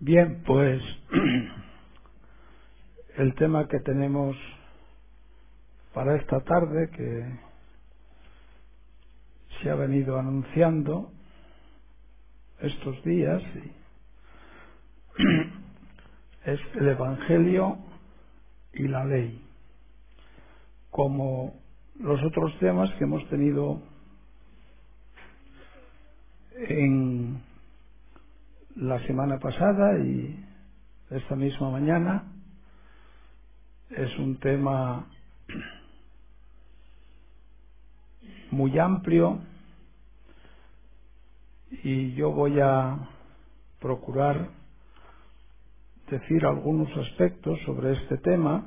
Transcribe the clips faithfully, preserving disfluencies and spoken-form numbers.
Bien, pues el tema que tenemos para esta tarde, que se ha venido anunciando estos días, es el Evangelio y la ley, como los otros temas que hemos tenido en la semana pasada y esta misma mañana. Es un tema muy amplio y yo voy a procurar decir algunos aspectos sobre este tema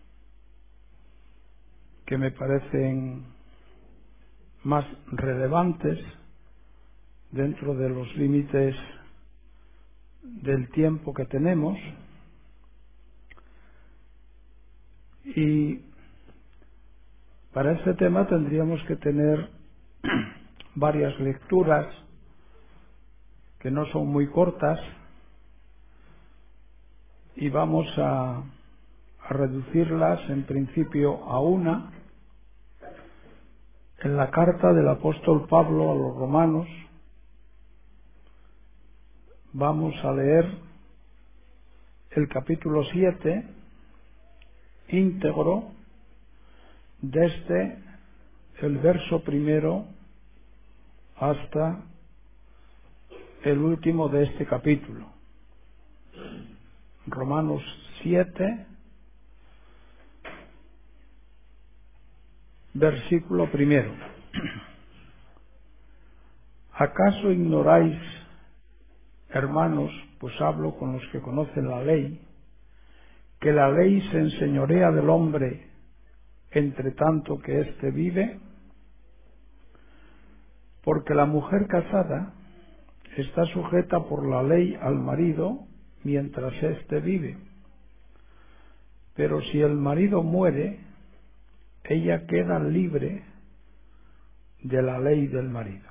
que me parecen más relevantes dentro de los límites del tiempo que tenemos. Y para este tema tendríamos que tener varias lecturas que no son muy cortas, y vamos a, a reducirlas en principio a una. En la carta del apóstol Pablo a los romanos vamos a leer el capítulo siete íntegro, desde el verso primero hasta el último de este capítulo. Romanos siete, versículo primero. ¿Acaso ignoráis, hermanos, pues hablo con los que conocen la ley, que la ley se enseñorea del hombre entre tanto que éste vive? Porque la mujer casada está sujeta por la ley al marido mientras éste vive. Pero si el marido muere, ella queda libre de la ley del marido.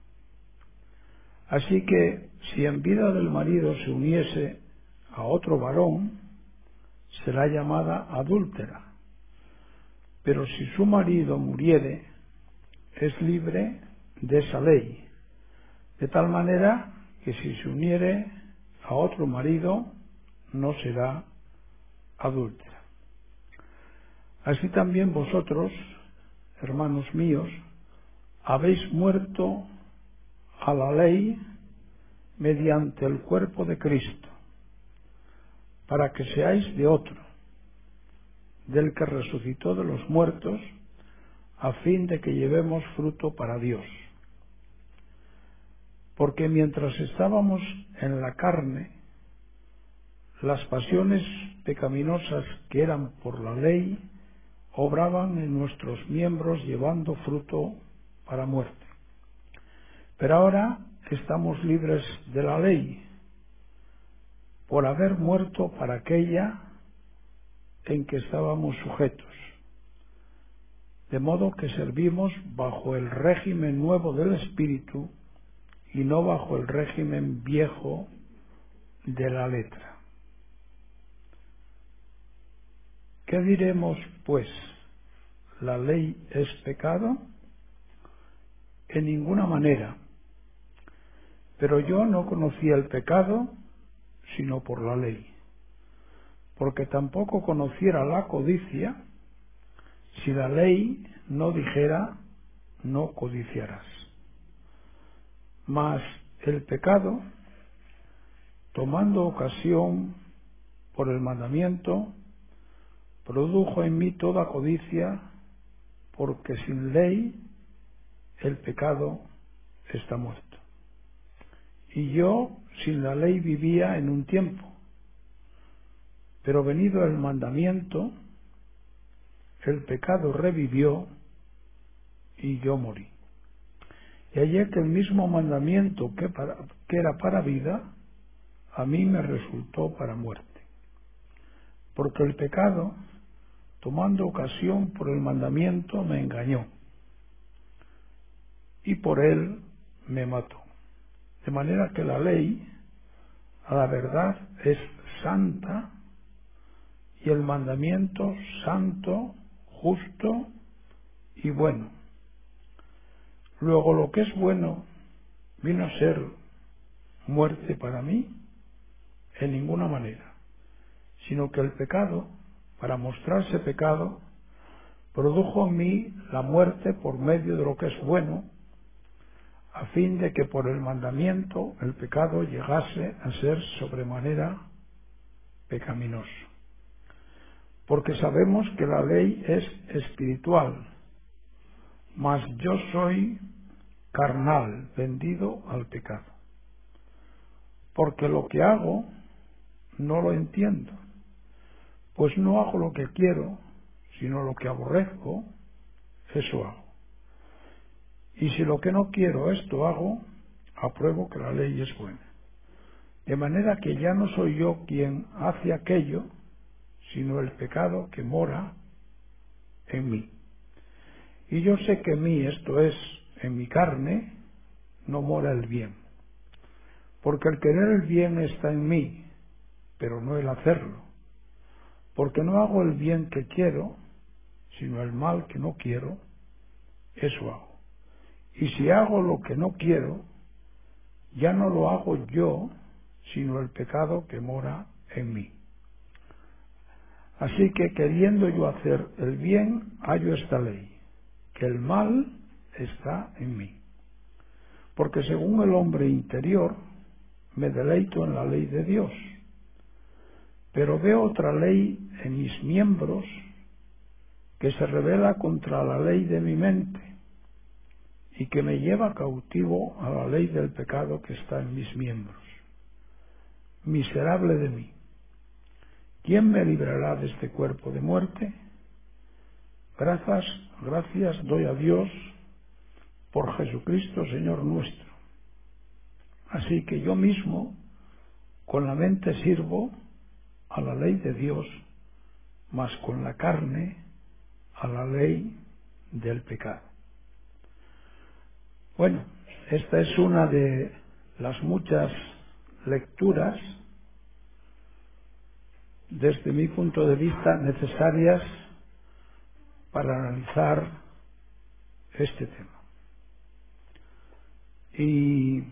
Así que si en vida del marido se uniese a otro varón, será llamada adúltera. Pero si su marido muriere, es libre de esa ley, de tal manera que si se uniere a otro marido, no será adúltera. Así también vosotros, hermanos míos, habéis muerto a la ley mediante el cuerpo de Cristo, para que seáis de otro, del que resucitó de los muertos, a fin de que llevemos fruto para Dios. Porque mientras estábamos en la carne, las pasiones pecaminosas que eran por la ley obraban en nuestros miembros llevando fruto para muerte. Pero ahora estamos libres de la ley, por haber muerto para aquella en que estábamos sujetos, de modo que servimos bajo el régimen nuevo del Espíritu y no bajo el régimen viejo de la letra. ¿Qué diremos, pues? ¿La ley es pecado? En ninguna manera. Pero yo no conocía el pecado sino por la ley, porque tampoco conociera la codicia si la ley no dijera no codiciarás. Mas el pecado, tomando ocasión por el mandamiento, produjo en mí toda codicia, porque sin ley el pecado está muerto. Y yo sin la ley vivía en un tiempo, pero venido el mandamiento, el pecado revivió y yo morí. Y hallé que el mismo mandamiento que, para, que era para vida, a mí me resultó para muerte. Porque el pecado, tomando ocasión por el mandamiento, me engañó, y por él me mató. De manera que la ley, La verdad es santa y el mandamiento santo, justo y bueno. Luego lo que es bueno vino a ser muerte para mí en ninguna manera, sino que el pecado, para mostrarse pecado, produjo en mí la muerte por medio de lo que es bueno, a fin de que por el mandamiento el pecado llegase a ser sobremanera pecaminoso. Porque sabemos que la ley es espiritual, mas yo soy carnal, vendido al pecado. Porque lo que hago no lo entiendo, pues no hago lo que quiero, sino lo que aborrezco, eso hago. Y si lo que no quiero esto hago, apruebo que la ley es buena. De manera que ya no soy yo quien hace aquello, sino el pecado que mora en mí. Y yo sé que en mí, esto es, en mi carne, no mora el bien. Porque el querer el bien está en mí, pero no el hacerlo. Porque no hago el bien que quiero, sino el mal que no quiero, eso hago. Y si hago lo que no quiero, ya no lo hago yo, sino el pecado que mora en mí. Así que queriendo yo hacer el bien, hallo esta ley, que el mal está en mí. Porque según el hombre interior, me deleito en la ley de Dios. Pero veo otra ley en mis miembros que se revela contra la ley de mi mente y que me lleva cautivo a la ley del pecado que está en mis miembros. Miserable de mí, ¿quién me librará de este cuerpo de muerte? Gracias, gracias doy a Dios por Jesucristo, Señor nuestro. Así que yo mismo, con la mente sirvo a la ley de Dios, mas con la carne a la ley del pecado. Bueno, esta es una de las muchas lecturas, desde mi punto de vista, necesarias para analizar este tema. Y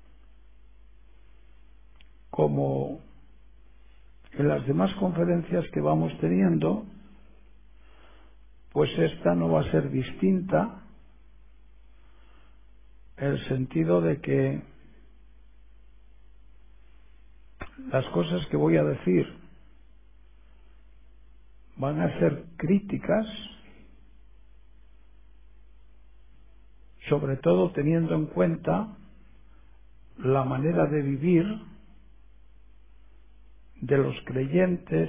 como en las demás conferencias que vamos teniendo, pues esta no va a ser distinta, en el sentido de que las cosas que voy a decir van a ser críticas, sobre todo teniendo en cuenta la manera de vivir de los creyentes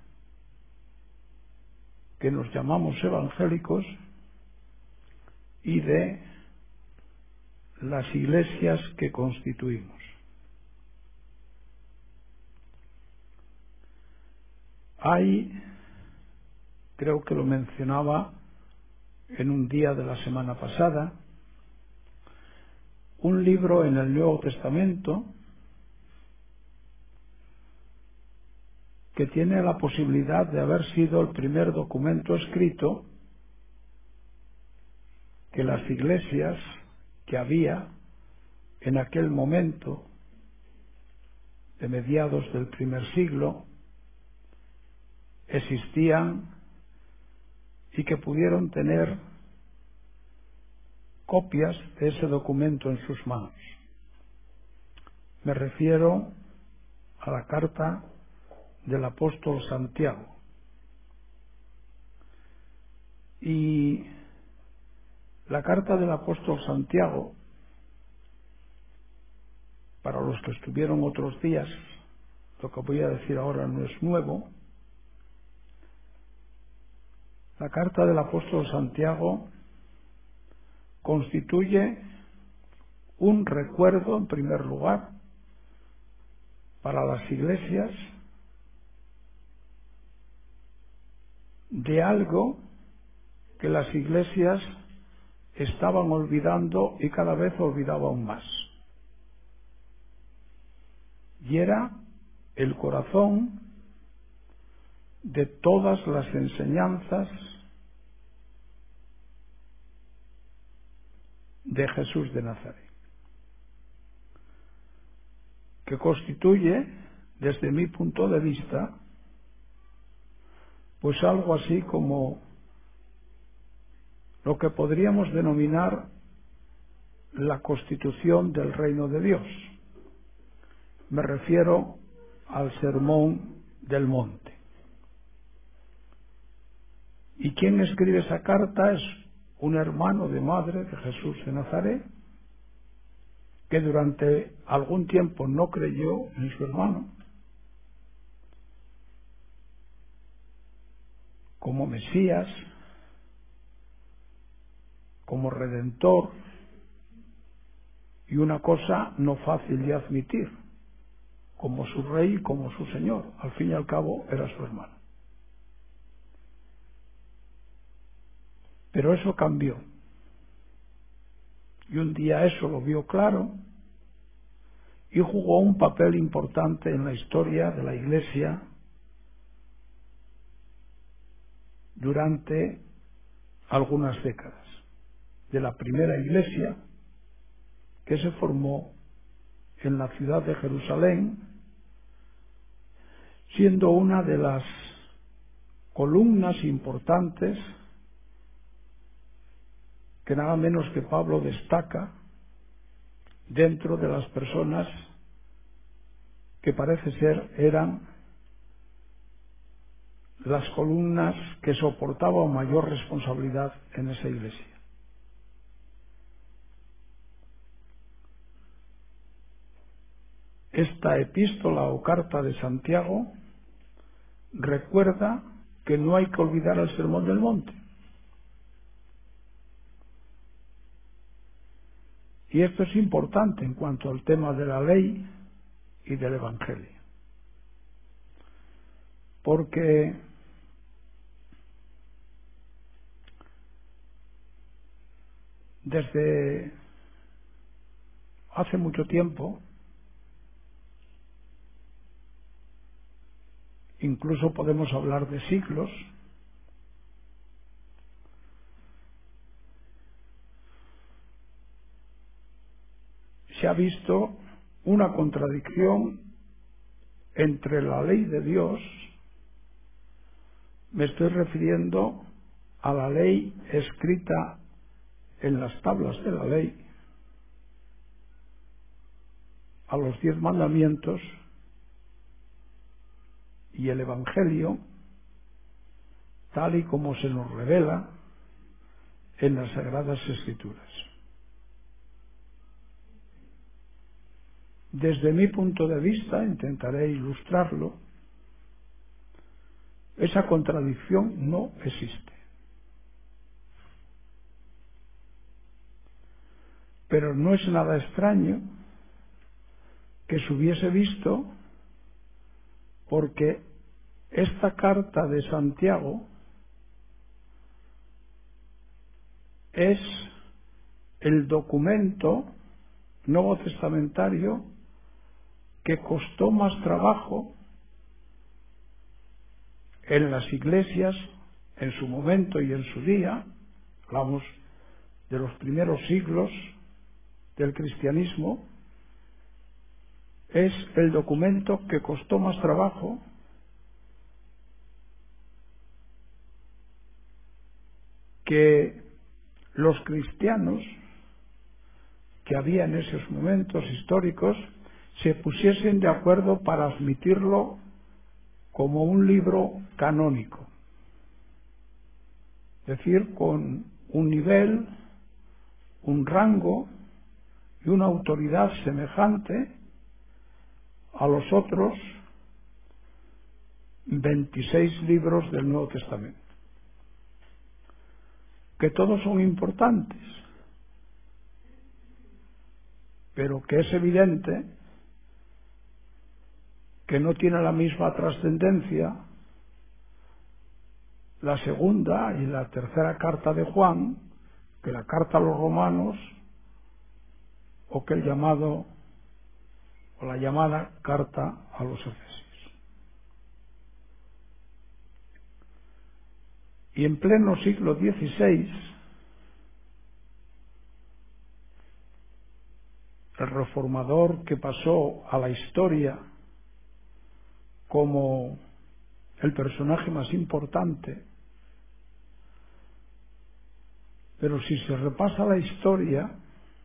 que nos llamamos evangélicos y de las iglesias que constituimos. Hay, creo que lo mencionaba en un día de la semana pasada, un libro en el Nuevo Testamento que tiene la posibilidad de haber sido el primer documento escrito que las iglesias que había en aquel momento de mediados del primer siglo existían y que pudieron tener copias de ese documento en sus manos. Me refiero a la carta del apóstol Santiago. Y la carta del apóstol Santiago, para los que estuvieron otros días, lo que voy a decir ahora no es nuevo. La carta del apóstol Santiago constituye un recuerdo, en primer lugar, para las iglesias de algo que las iglesias estaban olvidando y cada vez olvidaban más. y era el corazón de todas las enseñanzas de Jesús de Nazaret, que constituye, desde mi punto de vista, pues algo así como lo que podríamos denominar la constitución del reino de Dios. Me refiero al Sermón del Monte. ¿Y quién escribe esa carta? Es un hermano de madre de Jesús de Nazaret, que durante algún tiempo no creyó en su hermano como Mesías, como Redentor, y una cosa no fácil de admitir, como su rey y como su señor. Al fin y al cabo era su hermano. Pero eso cambió. Y un día eso lo vio claro y jugó un papel importante en la historia de la Iglesia durante algunas décadas. De la primera Iglesia que se formó en la ciudad de Jerusalén, siendo una de las columnas importantes que nada menos que Pablo destaca dentro de las personas que parece ser eran las columnas que soportaban mayor responsabilidad en esa iglesia. Esta epístola o carta de Santiago recuerda que no hay que olvidar el Sermón del Monte. Y esto es importante en cuanto al tema de la ley y del Evangelio. Porque desde hace mucho tiempo, incluso podemos hablar de siglos, se ha visto una contradicción entre la ley de Dios. Me estoy refiriendo a la ley escrita en las tablas de la ley, a los diez mandamientos y el Evangelio, tal y como se nos revela en las Sagradas Escrituras. Desde mi punto de vista, intentaré ilustrarlo, esa contradicción no existe. Pero no es nada extraño que se hubiese visto, porque esta carta de Santiago es el documento nuevo testamentario que costó más trabajo en las iglesias en su momento y en su día. Hablamos de los primeros siglos del cristianismo. Es el documento que costó más trabajo que los cristianos que había en esos momentos históricos se pusiesen de acuerdo para admitirlo como un libro canónico, es decir, con un nivel, un rango y una autoridad semejante a los otros veintiséis libros del Nuevo Testamento, que todos son importantes, pero que es evidente que no tiene la misma trascendencia la segunda y la tercera carta de Juan, que la carta a los romanos, o que el llamado o la llamada Carta a los Efesios. Y en pleno siglo dieciséis, el reformador que pasó a la historia como el personaje más importante, pero si se repasa la historia,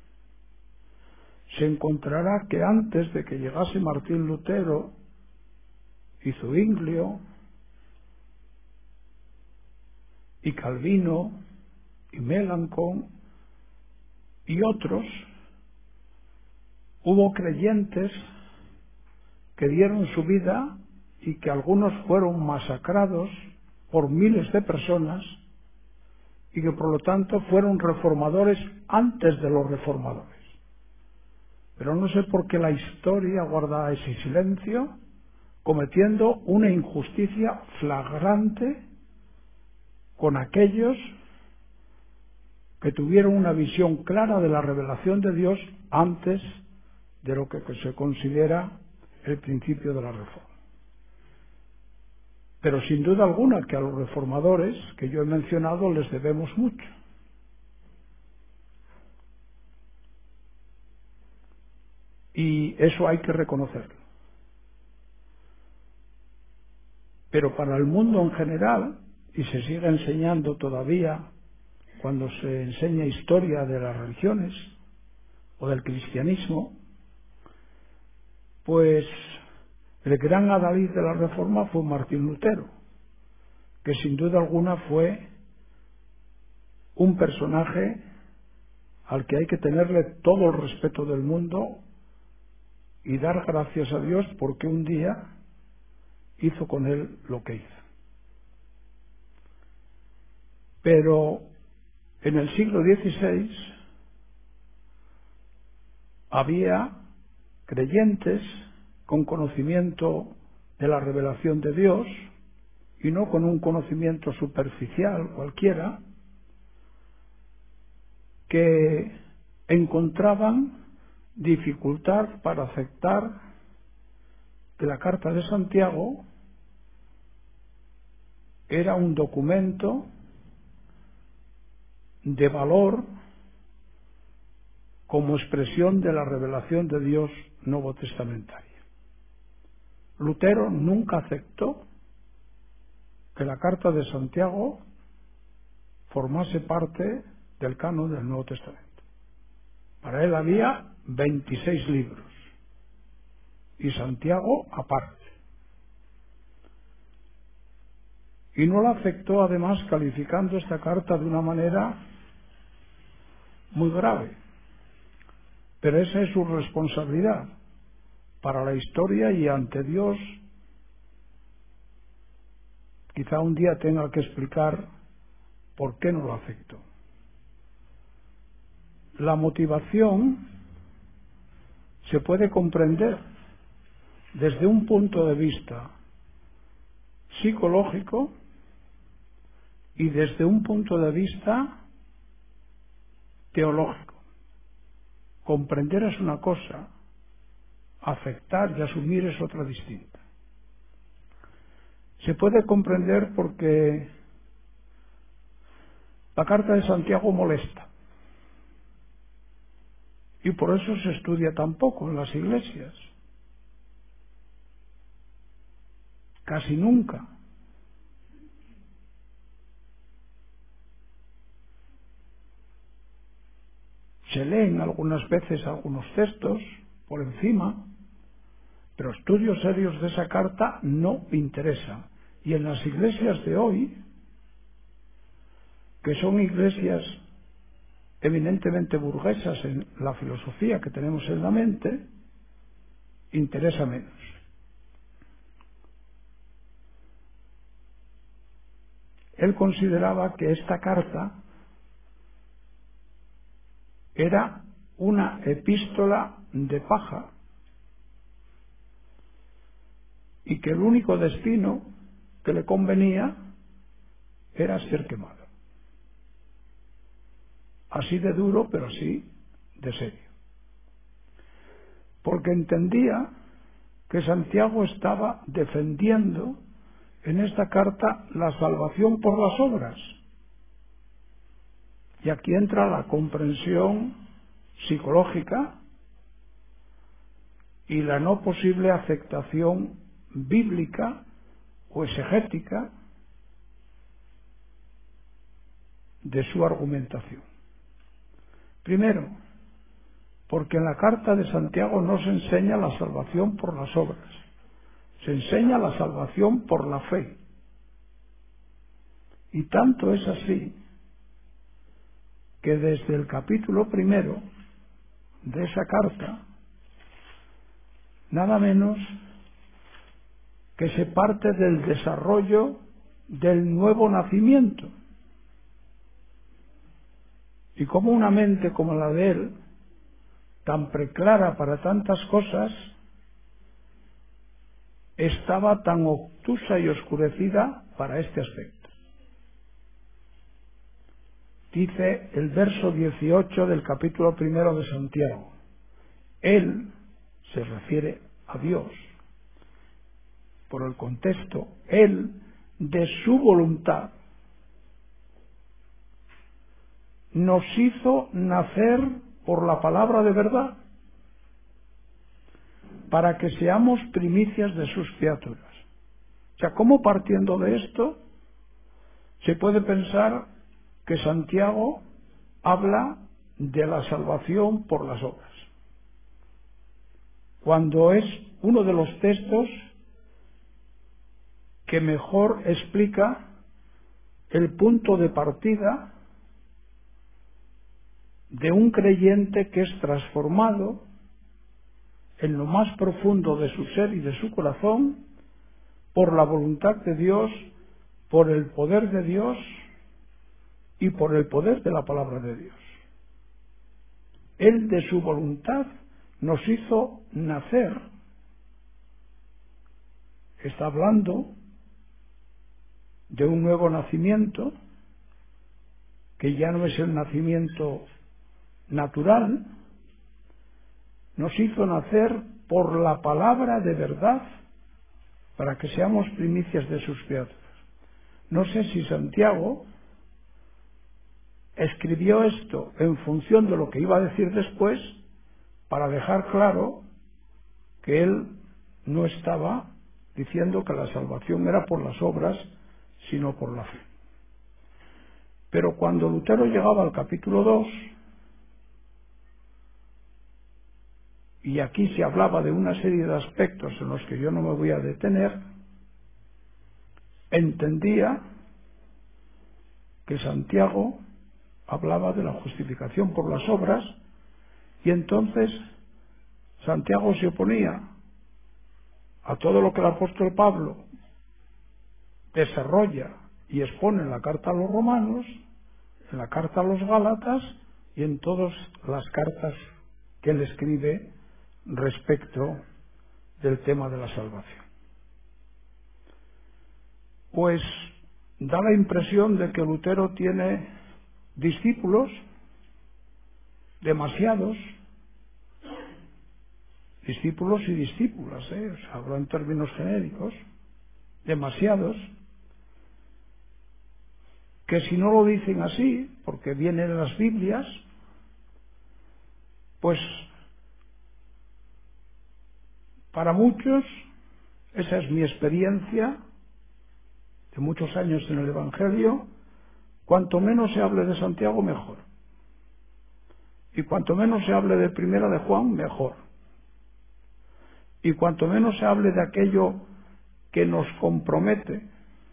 se encontrará que antes de que llegase Martín Lutero y Zwinglio y Calvino y Melanchthon y otros, hubo creyentes que dieron su vida y que algunos fueron masacrados por miles de personas y que por lo tanto fueron reformadores antes de los reformadores. Pero no sé por qué la historia guarda ese silencio, cometiendo una injusticia flagrante con aquellos que tuvieron una visión clara de la revelación de Dios antes de lo que se considera el principio de la reforma. Pero sin duda alguna que a los reformadores que yo he mencionado les debemos mucho. Y eso hay que reconocerlo. Pero para el mundo en general, y se sigue enseñando todavía cuando se enseña historia de las religiones o del cristianismo, pues el gran adalid de la Reforma fue Martín Lutero, que sin duda alguna fue un personaje al que hay que tenerle todo el respeto del mundo y dar gracias a Dios porque un día hizo con él lo que hizo. Pero en el siglo dieciséis había creyentes con conocimiento de la revelación de Dios y no con un conocimiento superficial cualquiera, que encontraban dificultad para aceptar que la Carta de Santiago era un documento de valor como expresión de la revelación de Dios novotestamentaria. Lutero nunca aceptó que la Carta de Santiago formase parte del canon del Nuevo Testamento. Para él había veintiséis libros y Santiago aparte. Y no la aceptó, además, calificando esta carta de una manera muy grave. Pero esa es su responsabilidad para la historia y ante Dios. Quizá un día tenga que explicar por qué no lo aceptó. La motivación se puede comprender desde un punto de vista psicológico y desde un punto de vista teológico. Comprender es una cosa, aceptar y asumir es otra distinta. Se puede comprender porque la Carta de Santiago molesta y por eso se estudia tan poco en las iglesias. Casi nunca. Se leen algunas veces algunos textos por encima, pero estudios serios de esa carta no interesa. Y en las iglesias de hoy, que son iglesias eminentemente burguesas en la filosofía que tenemos en la mente, interesa menos. Él consideraba que esta carta era una epístola de paja y que el único destino que le convenía era ser quemado. Así de duro, pero así de serio. Porque entendía que Santiago estaba defendiendo en esta carta la salvación por las obras. Y aquí entra la comprensión psicológica y la no posible aceptación bíblica o exegética de su argumentación. Primero, porque en la carta de Santiago no se enseña la salvación por las obras, se enseña la salvación por la fe. Y tanto es así que desde el capítulo primero de esa carta, nada menos que se parte del desarrollo del nuevo nacimiento. Y como una mente como la de él, tan preclara para tantas cosas, estaba tan obtusa y oscurecida para este aspecto. Dice el verso dieciocho del capítulo primero de Santiago: Él se refiere a Dios. Por el contexto, Él, de su voluntad, nos hizo nacer por la palabra de verdad, para que seamos primicias de sus criaturas. O sea, ¿cómo partiendo de esto se puede pensar que Santiago habla de la salvación por las obras, cuando es uno de los textos que mejor explica el punto de partida de un creyente que es transformado en lo más profundo de su ser y de su corazón por la voluntad de Dios, por el poder de Dios y por el poder de la palabra de Dios? Él, de su voluntad, nos hizo nacer. Está hablando de un nuevo nacimiento, que ya no es el nacimiento natural. Nos hizo nacer por la palabra de verdad, para que seamos primicias de sus criaturas. No sé si Santiago escribió esto en función de lo que iba a decir después, para dejar claro que él no estaba diciendo que la salvación era por las obras, sino por la fe. Pero cuando Lutero llegaba al capítulo dos, y aquí se hablaba de una serie de aspectos en los que yo no me voy a detener, entendía que Santiago hablaba de la justificación por las obras, y entonces Santiago se oponía a todo lo que el apóstol Pablo desarrolla y expone en la carta a los romanos, en la carta a los gálatas y en todas las cartas que él escribe respecto del tema de la salvación. Pues da la impresión de que Lutero tiene discípulos, demasiados, discípulos y discípulas, ¿eh? O sea, hablo en términos genéricos, demasiados, que si no lo dicen así, porque vienen en las Biblias, pues para muchos, esa es mi experiencia de muchos años en el Evangelio, cuanto menos se hable de Santiago, mejor. Y cuanto menos se hable de Primera de Juan, mejor. Y cuanto menos se hable de aquello que nos compromete,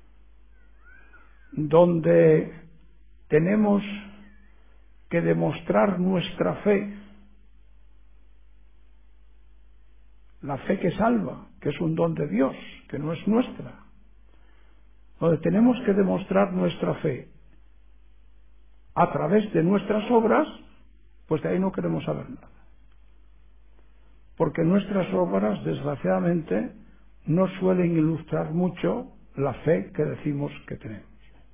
donde tenemos que demostrar nuestra fe, la fe que salva, que es un don de Dios, que no es nuestra, donde tenemos que demostrar nuestra fe a través de nuestras obras, pues de ahí no queremos saber nada. Porque nuestras obras, desgraciadamente, no suelen ilustrar mucho la fe que decimos que tenemos.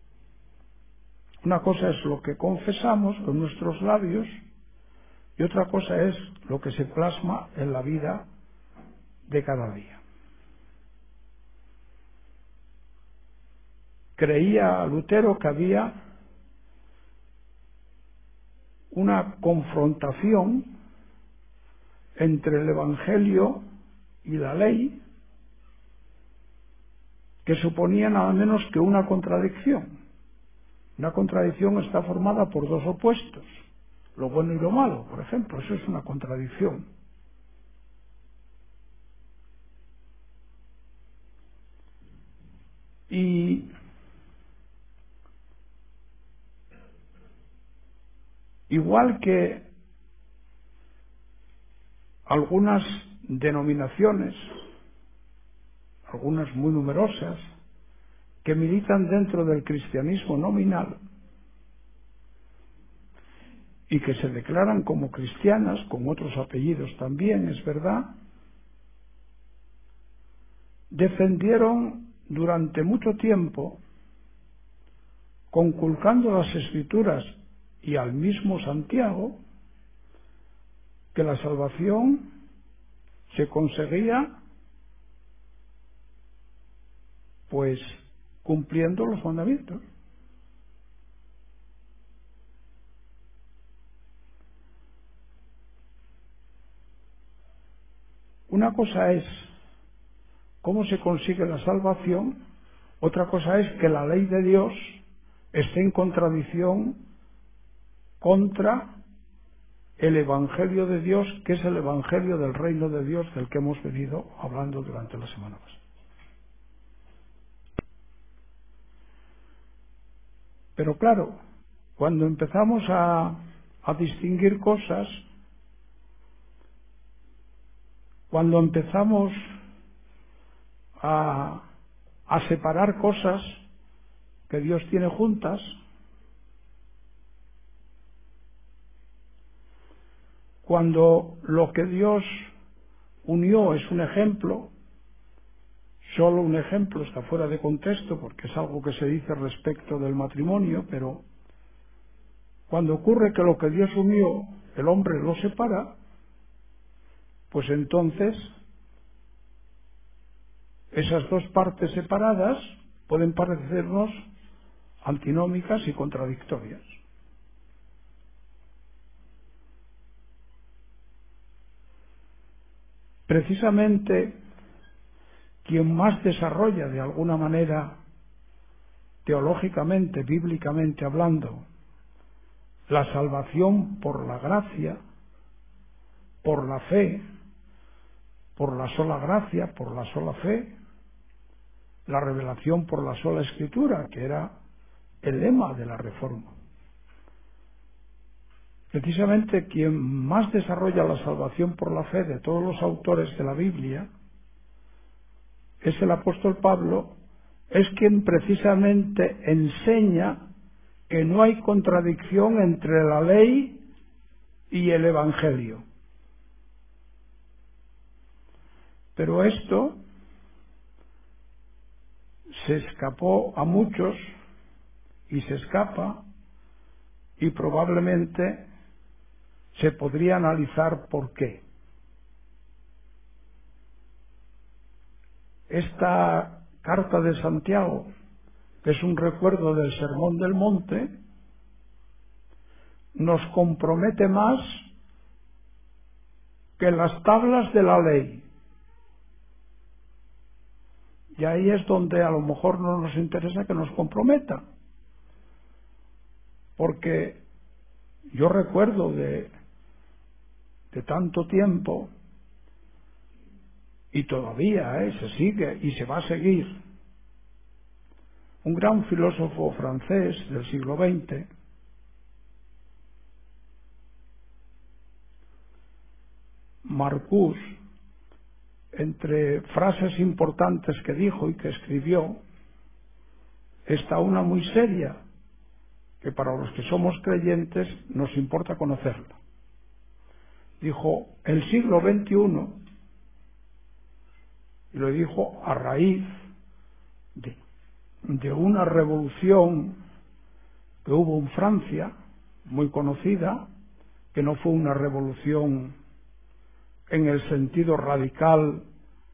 Una cosa es lo que confesamos con nuestros labios y otra cosa es lo que se plasma en la vida de cada día. Creía Lutero que había una confrontación entre el Evangelio y la ley que suponía nada menos que una contradicción. Una contradicción está formada por dos opuestos, lo bueno y lo malo, por ejemplo, eso es una contradicción. Y igual que algunas denominaciones, algunas muy numerosas, que militan dentro del cristianismo nominal y que se declaran como cristianas, con otros apellidos también, es verdad, defendieron durante mucho tiempo, conculcando las Escrituras y al mismo Santiago, que la salvación se conseguía pues cumpliendo los mandamientos. Una cosa es cómo se consigue la salvación, otra cosa es que la ley de Dios esté en contradicción contra el Evangelio de Dios, que es el Evangelio del Reino de Dios del que hemos venido hablando durante la semana pasada. Pero claro, cuando empezamos a, a distinguir cosas, cuando empezamos a, a separar cosas que Dios tiene juntas, cuando lo que Dios unió es un ejemplo, solo un ejemplo, está fuera de contexto porque es algo que se dice respecto del matrimonio, pero cuando ocurre que lo que Dios unió, el hombre lo separa, pues entonces esas dos partes separadas pueden parecernos antinómicas y contradictorias. Precisamente quien más desarrolla de alguna manera, teológicamente, bíblicamente hablando, la salvación por la gracia, por la fe, por la sola gracia, por la sola fe, la revelación por la sola Escritura, que era el lema de la Reforma. Precisamente quien más desarrolla la salvación por la fe de todos los autores de la Biblia es el apóstol Pablo, es quien precisamente enseña que no hay contradicción entre la ley y el Evangelio. Pero esto se escapó a muchos y se escapa, y probablemente se podría analizar por qué. Esta carta de Santiago, que es un recuerdo del Sermón del Monte, nos compromete más que las tablas de la ley. Y ahí es donde a lo mejor no nos interesa que nos comprometa. Porque yo recuerdo de, de tanto tiempo, y todavía eh, se sigue y se va a seguir, un gran filósofo francés del siglo veinte, Marcuse, entre frases importantes que dijo y que escribió, está una muy seria, que para los que somos creyentes nos importa conocerla. Dijo, el siglo veintiuno, y lo dijo a raíz de, de una revolución que hubo en Francia, muy conocida, que no fue una revolución en el sentido radical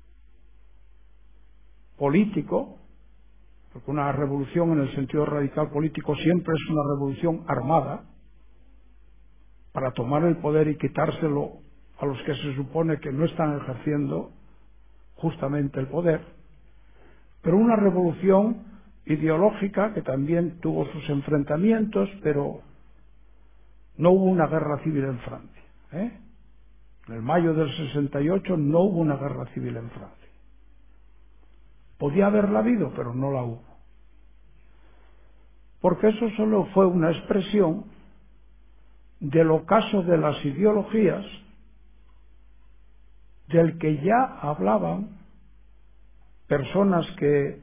político, porque una revolución en el sentido radical político siempre es una revolución armada, para tomar el poder y quitárselo a los que se supone que no están ejerciendo justamente el poder, pero una revolución ideológica que también tuvo sus enfrentamientos, pero no hubo una guerra civil en Francia, ¿eh? En el mayo del sesenta y ocho no hubo una guerra civil en Francia. Podía haberla habido, pero no la hubo. Porque eso solo fue una expresión del ocaso de las ideologías del que ya hablaban personas que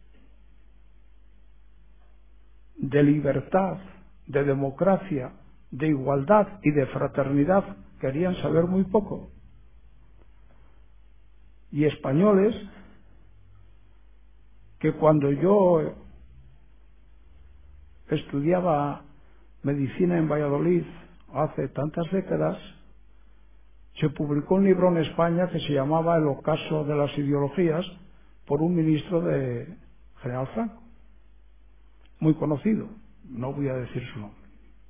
de libertad, de democracia, de igualdad y de fraternidad querían saber muy poco. Y españoles que cuando yo estudiaba medicina en Valladolid hace tantas décadas, se publicó un libro en España que se llamaba El ocaso de las ideologías por un ministro de General Franco, muy conocido, no voy a decir su nombre.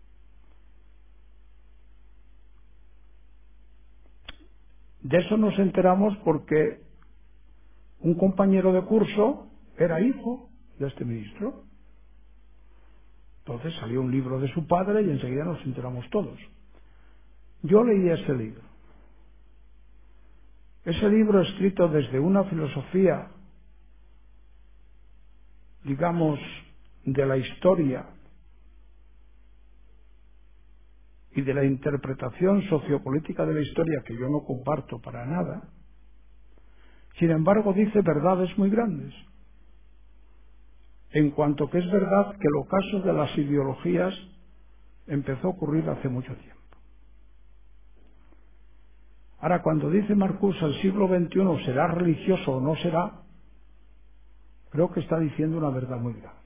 De eso nos enteramos porque un compañero de curso era hijo de este ministro. Entonces salió un libro de su padre y enseguida nos enteramos todos. Yo leí ese libro. Ese libro escrito desde una filosofía, digamos, de la historia y de la interpretación sociopolítica de la historia, que yo no comparto para nada, sin embargo dice verdades muy grandes, en cuanto que es verdad que el ocaso de las ideologías empezó a ocurrir hace mucho tiempo. Ahora, cuando dice Marcuse el siglo veintiuno será religioso o no será, creo que está diciendo una verdad muy grande.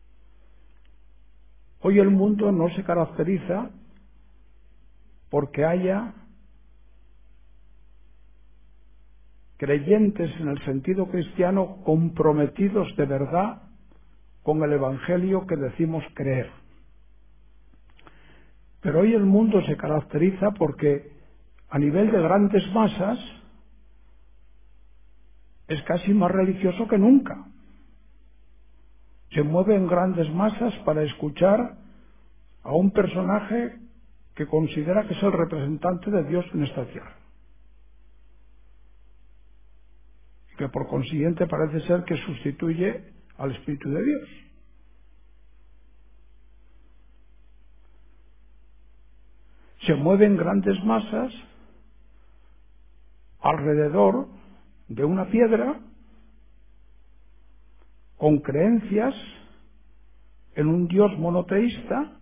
Hoy el mundo no se caracteriza porque haya creyentes en el sentido cristiano comprometidos de verdad con el evangelio que decimos creer. Pero hoy el mundo se caracteriza porque a nivel de grandes masas es casi más religioso que nunca. Se mueven grandes masas para escuchar a un personaje que considera que es el representante de Dios en esta tierra. Y que por consiguiente parece ser que sustituye al Espíritu de Dios. Se mueven grandes masas alrededor de una piedra con creencias en un Dios monoteísta,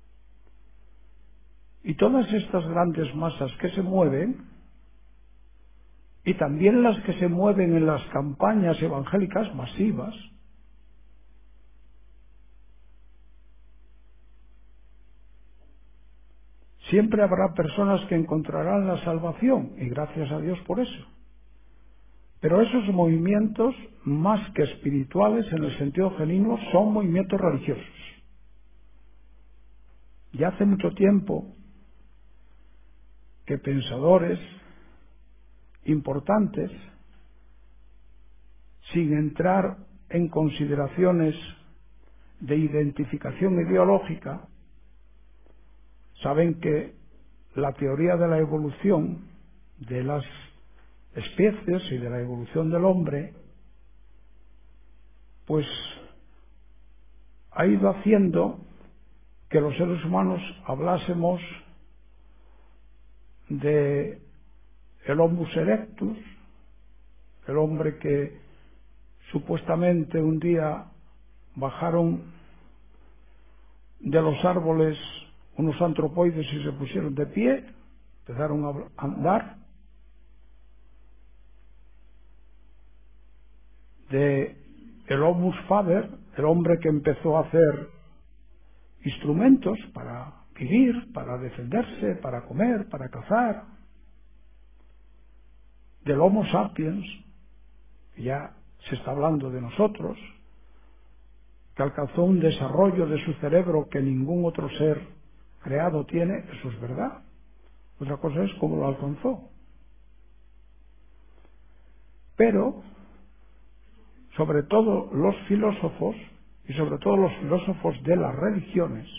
y todas estas grandes masas que se mueven, y también las que se mueven en las campañas evangélicas masivas, siempre habrá personas que encontrarán la salvación, y gracias a Dios por eso. Pero esos movimientos, más que espirituales en el sentido genuino, son movimientos religiosos. Y hace mucho tiempo que pensadores importantes, sin entrar en consideraciones de identificación ideológica, saben que la teoría de la evolución de las especies y de la evolución del hombre, pues ha ido haciendo que los seres humanos hablásemos de el Homo erectus, el hombre que supuestamente un día bajaron de los árboles unos antropoides y se pusieron de pie, empezaron a andar, de el Homo faber, el hombre que empezó a hacer instrumentos para vivir, para defenderse, para comer, para cazar, del Homo sapiens, ya se está hablando de nosotros, que alcanzó un desarrollo de su cerebro que ningún otro ser creado tiene, eso es verdad. Otra cosa es cómo lo alcanzó. Pero, sobre todo los filósofos, y sobre todo los filósofos de las religiones,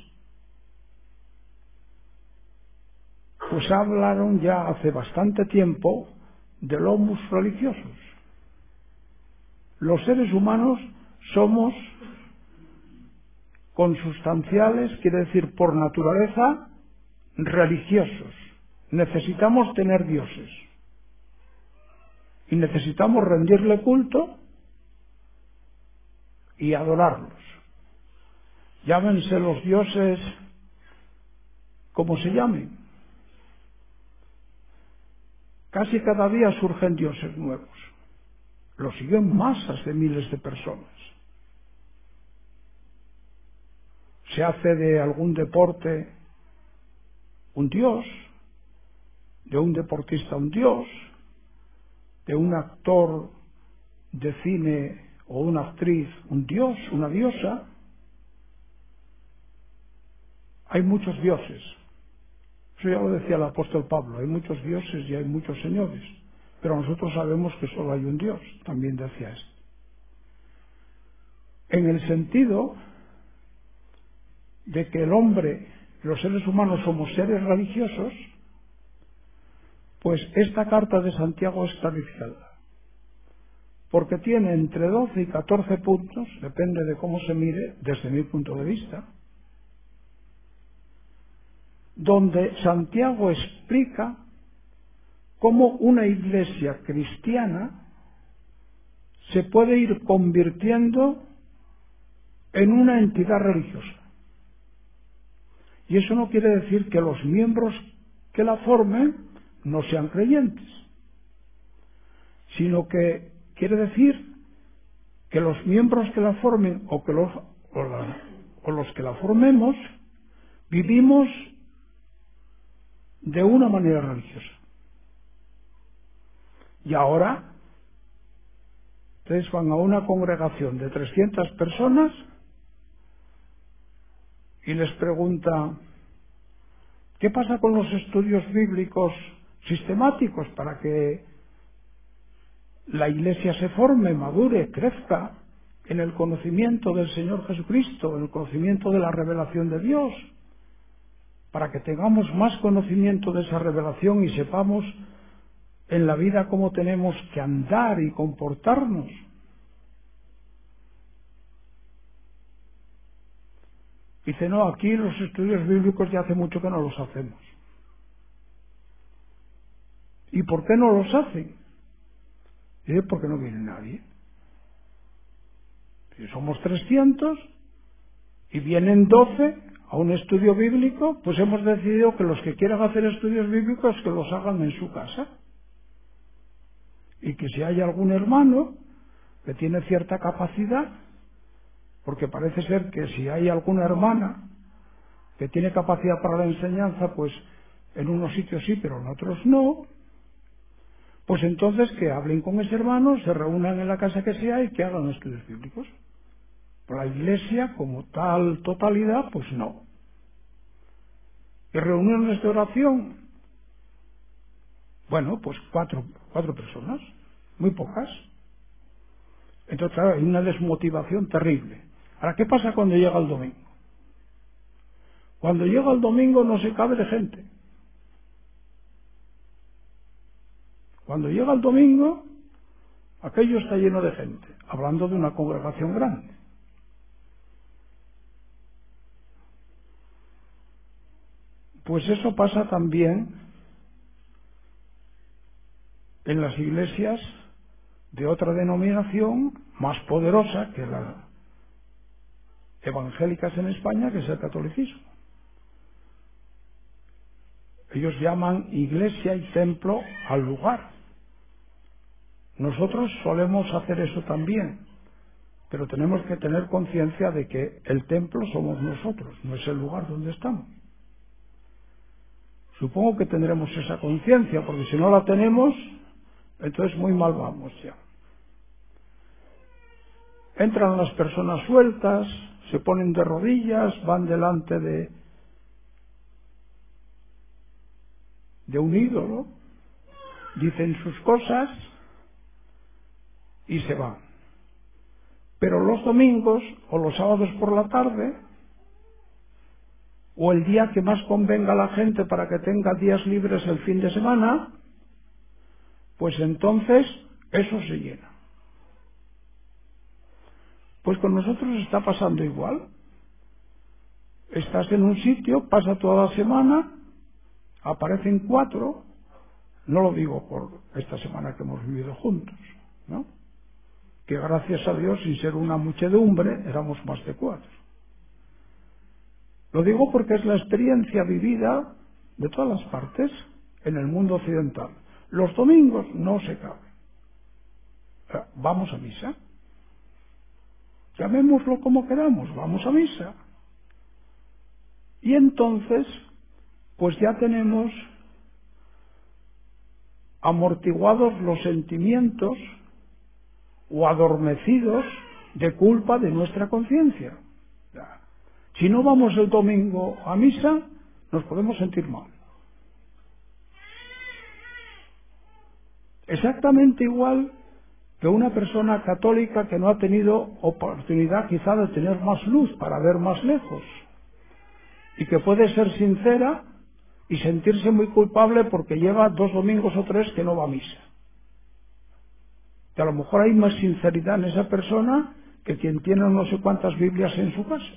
pues hablaron ya hace bastante tiempo de lomus religiosos. Los seres humanos somos consustanciales, quiere decir por naturaleza, religiosos. Necesitamos tener dioses. Y necesitamos rendirle culto y adorarlos. Llámense los dioses como se llamen. Casi cada día surgen dioses nuevos. Los siguen masas de miles de personas. Se hace de algún deporte un dios, de un deportista un dios, de un actor de cine o una actriz un dios, una diosa. Hay muchos dioses. Eso ya lo decía el apóstol Pablo, hay muchos dioses y hay muchos señores, pero nosotros sabemos que solo hay un Dios, también decía esto. En el sentido de que el hombre, los seres humanos somos seres religiosos, pues esta carta de Santiago es clarificada, porque tiene entre doce y catorce puntos, depende de cómo se mire, desde mi punto de vista, donde Santiago explica cómo una iglesia cristiana se puede ir convirtiendo en una entidad religiosa. Y eso no quiere decir que los miembros que la formen no sean creyentes, sino que quiere decir que los miembros que la formen o, que los, o, la, o los que la formemos vivimos de una manera religiosa. Y ahora ustedes van a una congregación de trescientas personas y les pregunta, ¿qué pasa con los estudios bíblicos sistemáticos para que la iglesia se forme, madure, crezca en el conocimiento del Señor Jesucristo, en el conocimiento de la revelación de Dios, para que tengamos más conocimiento de esa revelación y sepamos en la vida cómo tenemos que andar y comportarnos? Dice, no, aquí los estudios bíblicos ya hace mucho que no los hacemos. ¿Y por qué no los hacen? Dice, porque no viene nadie. Si somos trescientos y vienen doce a un estudio bíblico, pues hemos decidido que los que quieran hacer estudios bíblicos que los hagan en su casa. Y que si hay algún hermano que tiene cierta capacidad, porque parece ser que si hay alguna hermana que tiene capacidad para la enseñanza, pues en unos sitios sí, pero en otros no, pues entonces que hablen con ese hermano, se reúnan en la casa que sea y que hagan estudios bíblicos. Pero la iglesia como tal totalidad, pues no. ¿Y reuniones de oración? Bueno, pues cuatro, cuatro personas, muy pocas. Entonces, claro, hay una desmotivación terrible. Ahora, ¿qué pasa cuando llega el domingo? Cuando llega el domingo no se cabe de gente. Cuando llega el domingo, aquello está lleno de gente, hablando de una congregación grande. Pues eso pasa también en las iglesias de otra denominación más poderosa que las evangélicas en España, que es el catolicismo. Ellos llaman iglesia y templo al lugar. Nosotros solemos hacer eso también, pero tenemos que tener conciencia de que el templo somos nosotros, no es el lugar donde estamos. Supongo que tendremos esa conciencia, porque si no la tenemos, entonces muy mal vamos ya. entran las personas sueltas, se ponen de rodillas, van delante de, de un ídolo, dicen sus cosas y se van. Pero los domingos o los sábados por la tarde, o el día que más convenga a la gente para que tenga días libres el fin de semana, pues entonces eso se llena. Pues con nosotros está pasando igual. Estás en un sitio, pasa toda la semana, aparecen cuatro, no lo digo por esta semana que hemos vivido juntos, ¿no? Que gracias a Dios, sin ser una muchedumbre, éramos más de cuatro. Lo digo porque es la experiencia vivida de todas las partes en el mundo occidental. Los domingos no se cabe. Vamos a misa. Llamémoslo como queramos, vamos a misa. Y entonces, pues ya tenemos amortiguados los sentimientos o adormecidos de culpa de nuestra conciencia. Si no vamos el domingo a misa, nos podemos sentir mal. Exactamente igual que una persona católica que no ha tenido oportunidad quizá de tener más luz para ver más lejos y que puede ser sincera y sentirse muy culpable porque lleva dos domingos o tres que no va a misa. Que a lo mejor hay más sinceridad en esa persona que quien tiene no sé cuántas Biblias en su casa.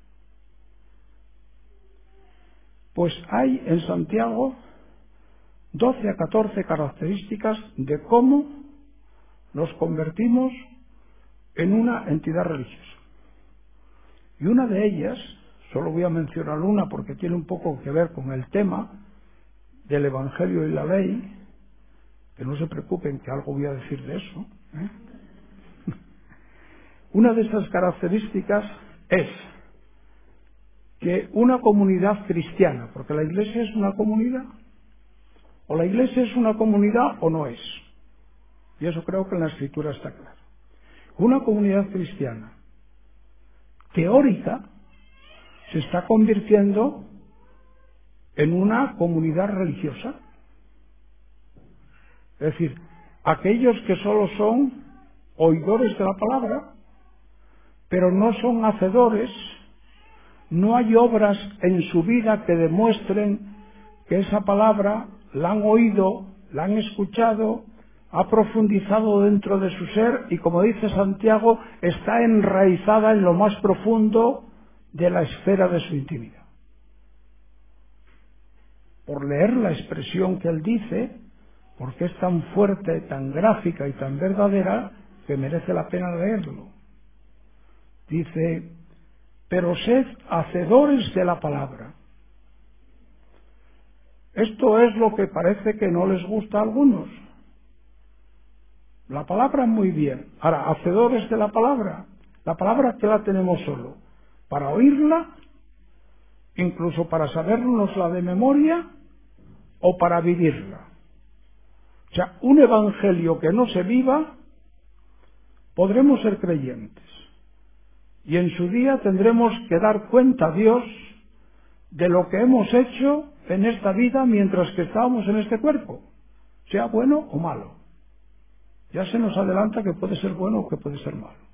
Pues hay en Santiago doce a catorce características de cómo nos convertimos en una entidad religiosa. Y una de ellas, solo voy a mencionar una porque tiene un poco que ver con el tema del Evangelio y la ley, que no se preocupen que algo voy a decir de eso, ¿eh? Una de esas características es que una comunidad cristiana, porque la Iglesia es una comunidad, o la Iglesia es una comunidad o no es, y eso creo que en la Escritura está claro. Una comunidad cristiana teórica se está convirtiendo en una comunidad religiosa. Es decir, aquellos que solo son oidores de la palabra, pero no son hacedores, no hay obras en su vida que demuestren que esa palabra la han oído, la han escuchado, ha profundizado dentro de su ser y, como dice Santiago, está enraizada en lo más profundo de la esfera de su intimidad. Por leer la expresión que él dice, porque es tan fuerte, tan gráfica y tan verdadera, que merece la pena leerlo. Dice: pero sed hacedores de la palabra. Esto es lo que parece que no les gusta a algunos. La palabra muy bien. Ahora, hacedores de la palabra. La palabra que la tenemos solo para oírla, incluso para sabérnosla de memoria o para vivirla. O sea, un evangelio que no se viva, podremos ser creyentes. Y en su día tendremos que dar cuenta a Dios de lo que hemos hecho en esta vida mientras que estábamos en este cuerpo, sea bueno o malo. Ya se nos adelanta que puede ser bueno o que puede ser malo.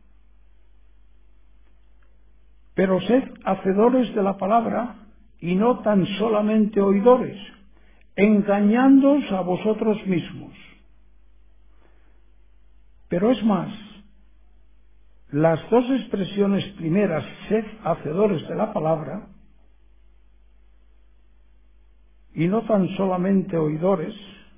Pero sed hacedores de la palabra y no tan solamente oidores, engañándoos a vosotros mismos. Pero es más, las dos expresiones primeras, sed hacedores de la palabra, y no tan solamente oidores,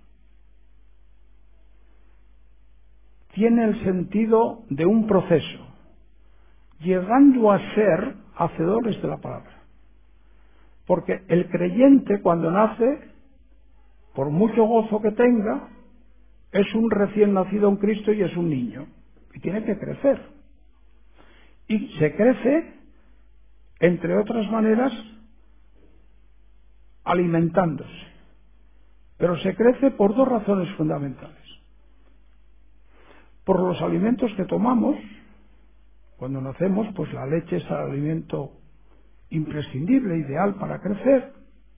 tiene el sentido de un proceso, llegando a ser hacedores de la palabra. Porque el creyente, cuando nace, por mucho gozo que tenga, es un recién nacido en Cristo y es un niño, y tiene que crecer. Y se crece, entre otras maneras, alimentándose. Pero se crece por dos razones fundamentales. Por los alimentos que tomamos, Cuando nacemos, pues la leche es el alimento imprescindible, ideal para crecer.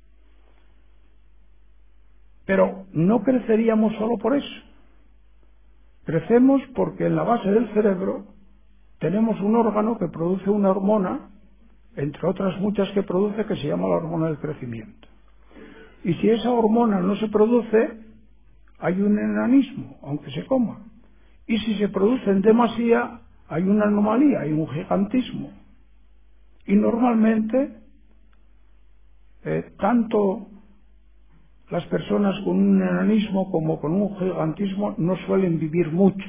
Pero no creceríamos solo por eso. Crecemos porque en la base del cerebro tenemos un órgano que produce una hormona, entre otras muchas que produce, que se llama la hormona del crecimiento. Y si esa hormona no se produce, hay un enanismo, aunque se coma. Y si se produce en demasía, hay una anomalía, hay un gigantismo. Y normalmente, eh, tanto las personas con un enanismo como con un gigantismo no suelen vivir mucho.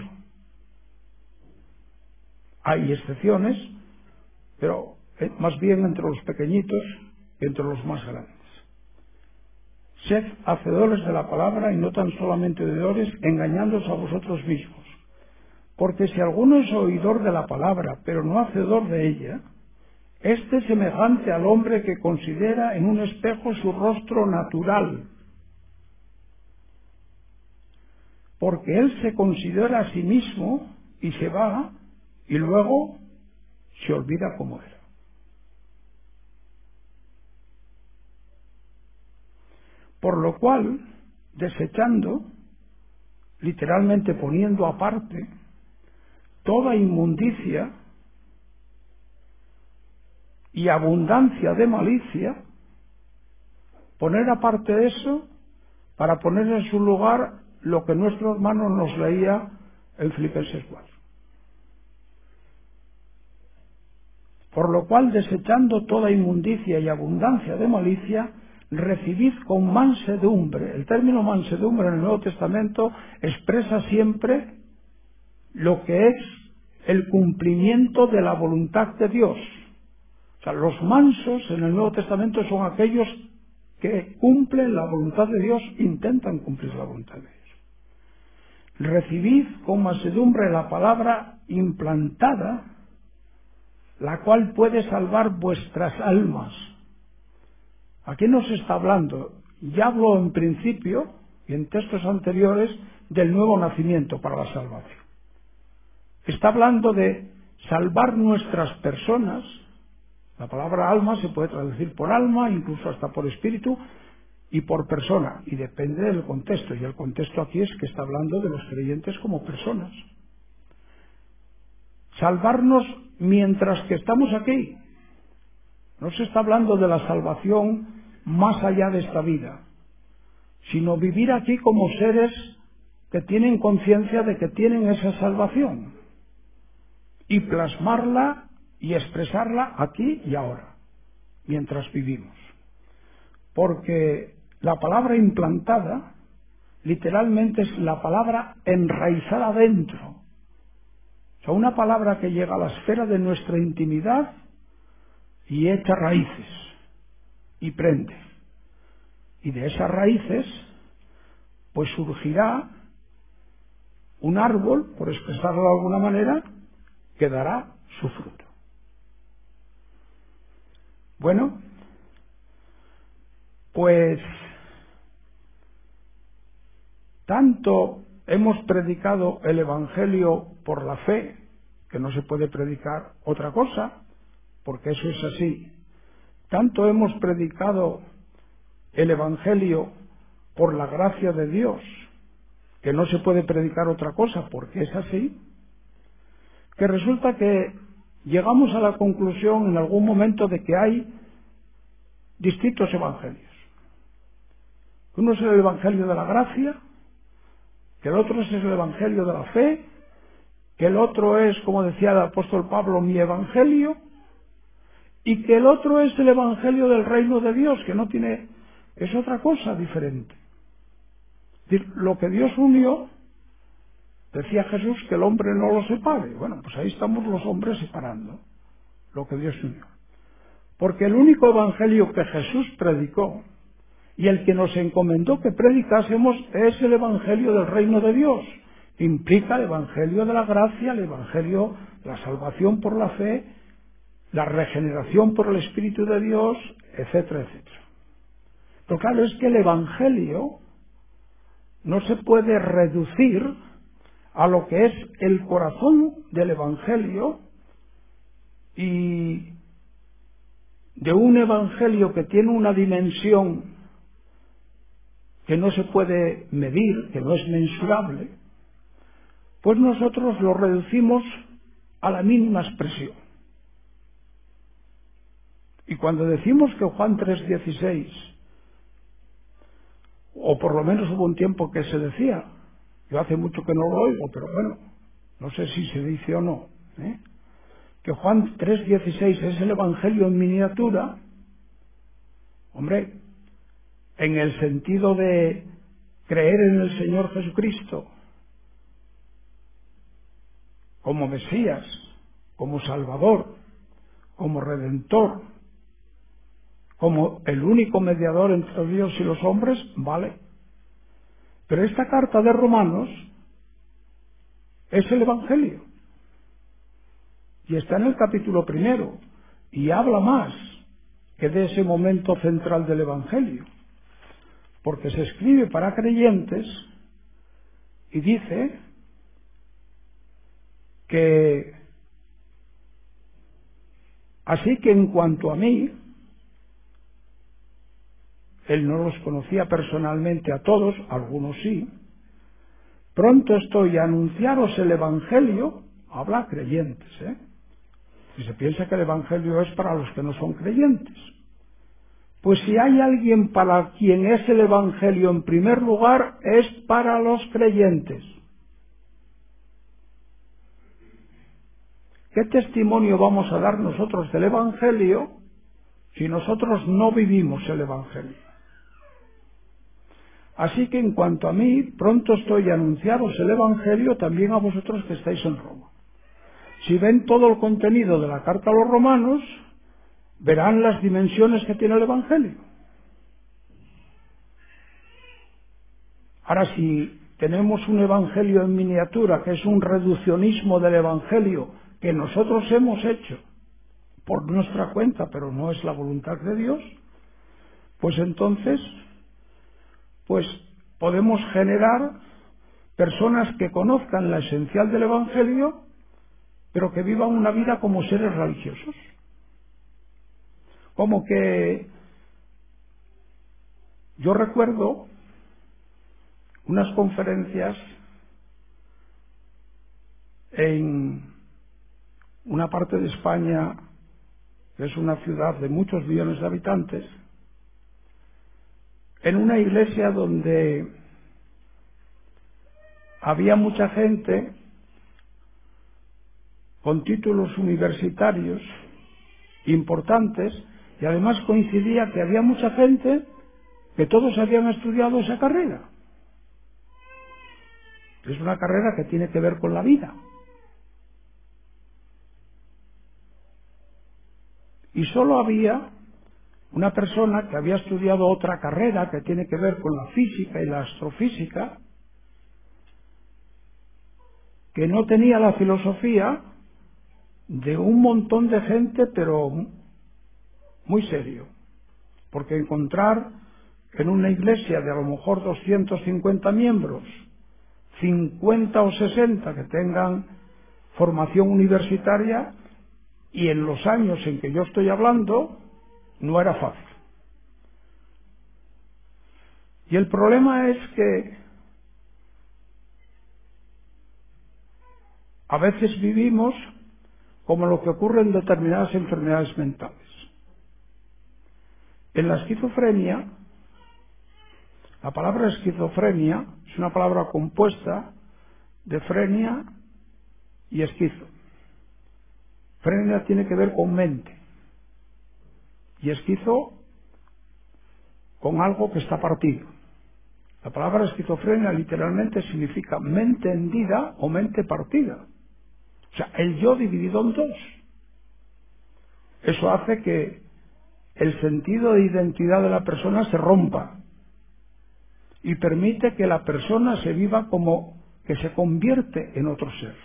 Hay excepciones, pero eh, más bien entre los pequeñitos que entre los más grandes. Sed hacedores de la palabra y no tan solamente oidores, engañándoos a vosotros mismos. Porque si alguno es oidor de la palabra, pero no hacedor de ella, este es semejante al hombre que considera en un espejo su rostro natural. Porque él se considera a sí mismo y se va, y luego se olvida cómo era. Por lo cual, desechando, literalmente poniendo aparte, toda inmundicia y abundancia de malicia, poner aparte eso para poner en su lugar lo que nuestro hermano nos leía en Filipenses cuatro. Por lo cual, desechando toda inmundicia y abundancia de malicia, recibid con mansedumbre. El término mansedumbre en el Nuevo Testamento expresa siempre lo que es el cumplimiento de la voluntad de Dios. O sea, los mansos en el Nuevo Testamento son aquellos que cumplen la voluntad de Dios, intentan cumplir la voluntad de Dios. Recibid con mansedumbre la palabra implantada, la cual puede salvar vuestras almas. Aquí no se está hablando, ya habló en principio y en textos anteriores del nuevo nacimiento para la salvación. Está hablando de salvar nuestras personas. La palabra alma se puede traducir por alma, incluso hasta por espíritu y por persona, y depende del contexto, y el contexto aquí es que está hablando de los creyentes como personas. Salvarnos mientras que estamos aquí. No se está hablando de la salvación más allá de esta vida, sino vivir aquí como seres que tienen conciencia de que tienen esa salvación y plasmarla y expresarla aquí y ahora, mientras vivimos. Porque la palabra implantada literalmente es la palabra enraizada dentro. O sea, una palabra que llega a la esfera de nuestra intimidad y echa raíces y prende. Y de esas raíces pues surgirá un árbol, por expresarlo de alguna manera, que dará su fruto. Bueno, pues tanto hemos predicado el Evangelio por la fe, que no se puede predicar otra cosa, porque eso es así. Tanto hemos predicado el Evangelio por la gracia de Dios, que no se puede predicar otra cosa, porque es así, que resulta que llegamos a la conclusión en algún momento de que hay distintos evangelios. Uno es el Evangelio de la gracia, que el otro es el Evangelio de la fe, que el otro es, como decía el apóstol Pablo, mi Evangelio, y que el otro es el Evangelio del reino de Dios, que no tiene, es otra cosa diferente. Es decir, lo que Dios unió, decía Jesús que el hombre no lo separe. Bueno, pues ahí estamos los hombres separando lo que Dios unió. Porque el único Evangelio que Jesús predicó y el que nos encomendó que predicásemos es el Evangelio del reino de Dios. Implica el Evangelio de la gracia, el Evangelio de la salvación por la fe, la regeneración por el Espíritu de Dios, etcétera, etcétera. Pero claro, es que el Evangelio no se puede reducir a lo que es el corazón del Evangelio, y de un evangelio que tiene una dimensión que no se puede medir, que no es mensurable, pues nosotros lo reducimos a la mínima expresión. Y cuando decimos que Juan tres dieciséis, o por lo menos hubo un tiempo que se decía, yo hace mucho que no lo oigo, pero bueno, no sé si se dice o no, ¿eh? que Juan tres dieciséis es el evangelio en miniatura, hombre, en el sentido de creer en el Señor Jesucristo como Mesías, como Salvador, como Redentor, como el único mediador entre Dios y los hombres, vale. Pero esta carta de Romanos es el Evangelio. Y está en el capítulo primero. Y habla más que de ese momento central del Evangelio. Porque se escribe para creyentes y dice que así que en cuanto a mí, él no los conocía personalmente a todos, algunos sí, pronto estoy a anunciaros el Evangelio, habla a creyentes, ¿eh? Y se piensa que el Evangelio es para los que no son creyentes. Pues si hay alguien para quien es el Evangelio en primer lugar, es para los creyentes. ¿Qué testimonio vamos a dar nosotros del Evangelio si nosotros no vivimos el Evangelio? Así que en cuanto a mí, pronto estoy a anunciaros el Evangelio también a vosotros que estáis en Roma. Si ven todo el contenido de la carta a los romanos, verán las dimensiones que tiene el Evangelio. Ahora, si tenemos un Evangelio en miniatura, que es un reduccionismo del Evangelio que nosotros hemos hecho por nuestra cuenta, pero no es la voluntad de Dios, pues entonces, pues podemos generar personas que conozcan la esencial del Evangelio, pero que vivan una vida como seres religiosos. Como que yo recuerdo unas conferencias en una parte de España, que es una ciudad de muchos millones de habitantes, en una iglesia donde había mucha gente con títulos universitarios importantes, y además coincidía que había mucha gente que todos habían estudiado esa carrera. Es una carrera que tiene que ver con la vida. Y solo había una persona que había estudiado otra carrera que tiene que ver con la física y la astrofísica, que no tenía la filosofía de un montón de gente, pero muy serio. Porque encontrar en una iglesia de a lo mejor doscientos cincuenta miembros, cincuenta o sesenta que tengan formación universitaria, y en los años en que yo estoy hablando, no era fácil. Y el problema es que a veces vivimos como lo que ocurre en determinadas enfermedades mentales. En la esquizofrenia, la palabra esquizofrenia es una palabra compuesta de frenia y esquizo. Frenia tiene que ver con mente y esquizo con algo que está partido. La palabra esquizofrenia literalmente significa mente hendida o mente partida. O sea, el yo dividido en dos. Eso hace que el sentido de identidad de la persona se rompa y permite que la persona se viva como que se convierte en otro ser.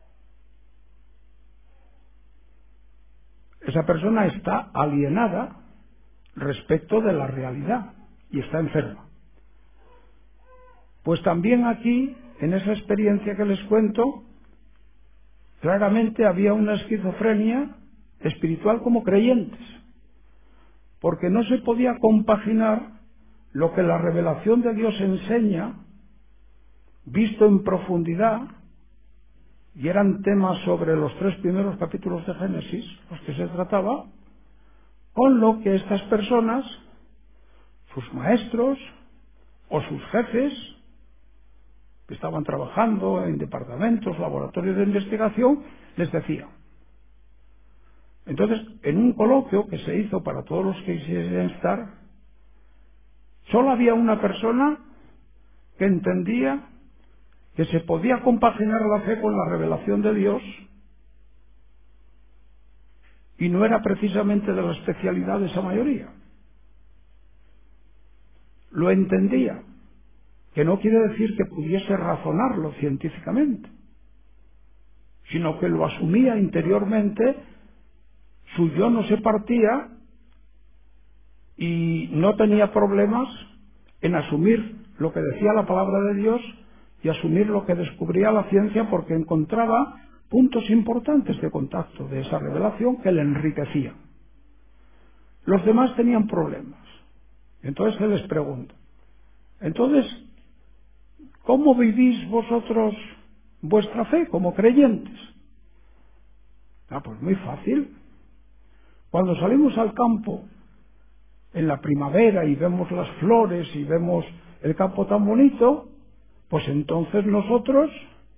Esa persona está alienada respecto de la realidad y está enferma. Pues también aquí, en esa experiencia que les cuento, claramente había una esquizofrenia espiritual como creyentes, porque no se podía compaginar lo que la revelación de Dios enseña, visto en profundidad, y eran temas sobre los tres primeros capítulos de Génesis, los que se trataba, con lo que estas personas, sus maestros o sus jefes, que estaban trabajando en departamentos, laboratorios de investigación, les decían. Entonces, en un coloquio que se hizo para todos los que quisieran estar, solo había una persona que entendía que se podía compaginar la fe con la revelación de Dios, y no era precisamente de la especialidad de esa mayoría. Lo entendía, que no quiere decir que pudiese razonarlo científicamente, sino que lo asumía interiormente, su yo no se partía y no tenía problemas en asumir lo que decía la palabra de Dios y asumir lo que descubría la ciencia, porque encontraba puntos importantes de contacto de esa revelación que le enriquecían. Los demás tenían problemas. Entonces se les pregunta, entonces, ¿cómo vivís vosotros vuestra fe como creyentes? Ah, pues muy fácil. Cuando salimos al campo en la primavera y vemos las flores y vemos el campo tan bonito, pues entonces nosotros,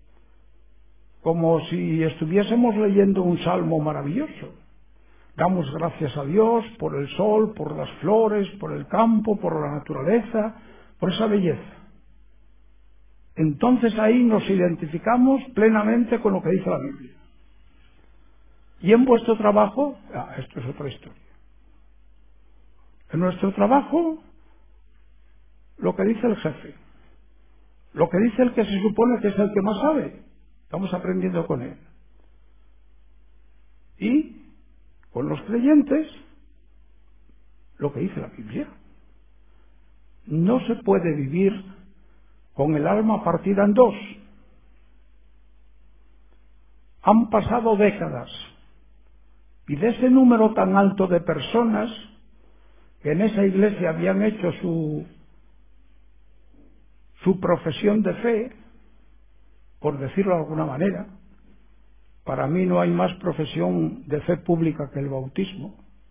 como si estuviésemos leyendo un salmo maravilloso, damos gracias a Dios por el sol, por las flores, por el campo, por la naturaleza, por esa belleza. Entonces ahí nos identificamos plenamente con lo que dice la Biblia. Y en vuestro trabajo, ah, esto es otra historia. En nuestro trabajo, lo que dice el jefe, lo que dice el que se supone que es el que más sabe, estamos aprendiendo con él. Y con los creyentes, lo que dice la Biblia. No se puede vivir con el alma partida en dos. Han pasado décadas, y de ese número tan alto de personas que en esa iglesia habían hecho su, su profesión de fe, por decirlo de alguna manera, para mí no hay más profesión de fe pública que el bautismo,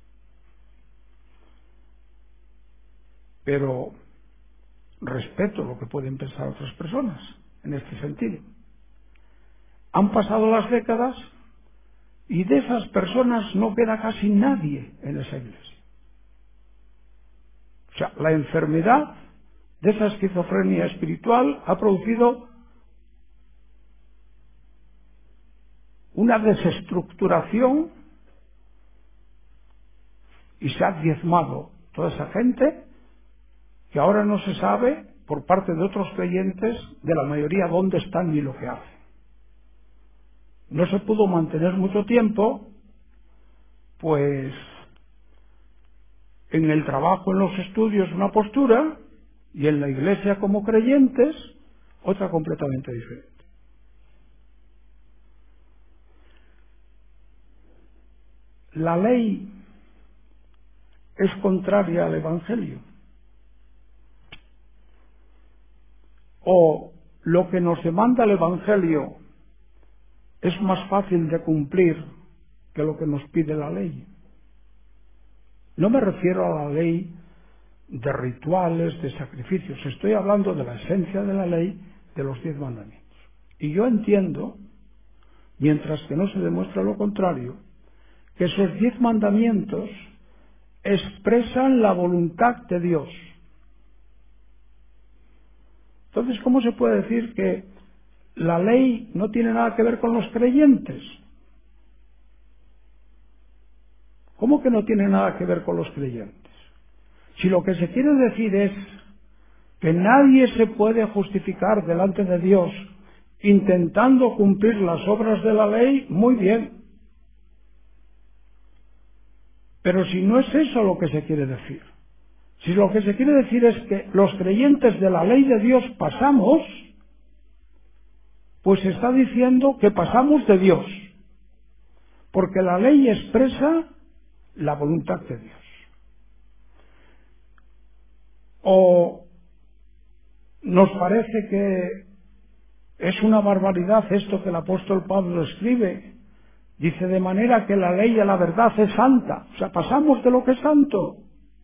pero respeto lo que pueden pensar otras personas en este sentido. Han pasado las décadas y de esas personas no queda casi nadie en esa iglesia. O sea, la enfermedad de esa esquizofrenia espiritual ha producido una desestructuración y se ha diezmado toda esa gente que ahora no se sabe por parte de otros creyentes de la mayoría dónde están ni lo que hacen. No se pudo mantener mucho tiempo, pues en el trabajo, en los estudios, una postura, y en la iglesia como creyentes, otra completamente diferente. La ley es contraria al Evangelio. O lo que nos demanda el Evangelio es más fácil de cumplir que lo que nos pide la ley. No me refiero a la ley de rituales, de sacrificios. Estoy hablando de la esencia de la ley de los diez mandamientos. Y yo entiendo, mientras que no se demuestra lo contrario, que esos diez mandamientos expresan la voluntad de Dios. Entonces, ¿cómo se puede decir que la ley no tiene nada que ver con los creyentes? ¿Cómo que no tiene nada que ver con los creyentes? Si lo que se quiere decir es que nadie se puede justificar delante de Dios intentando cumplir las obras de la ley, muy bien. Pero si no es eso lo que se quiere decir, si lo que se quiere decir es que los creyentes de la ley de Dios pasamos, pues se está diciendo que pasamos de Dios. porque la ley expresa la voluntad de Dios. ¿O nos parece que es una barbaridad esto que el apóstol Pablo escribe? Dice, de manera que la ley a la verdad es santa. O sea, pasamos de lo que es santo.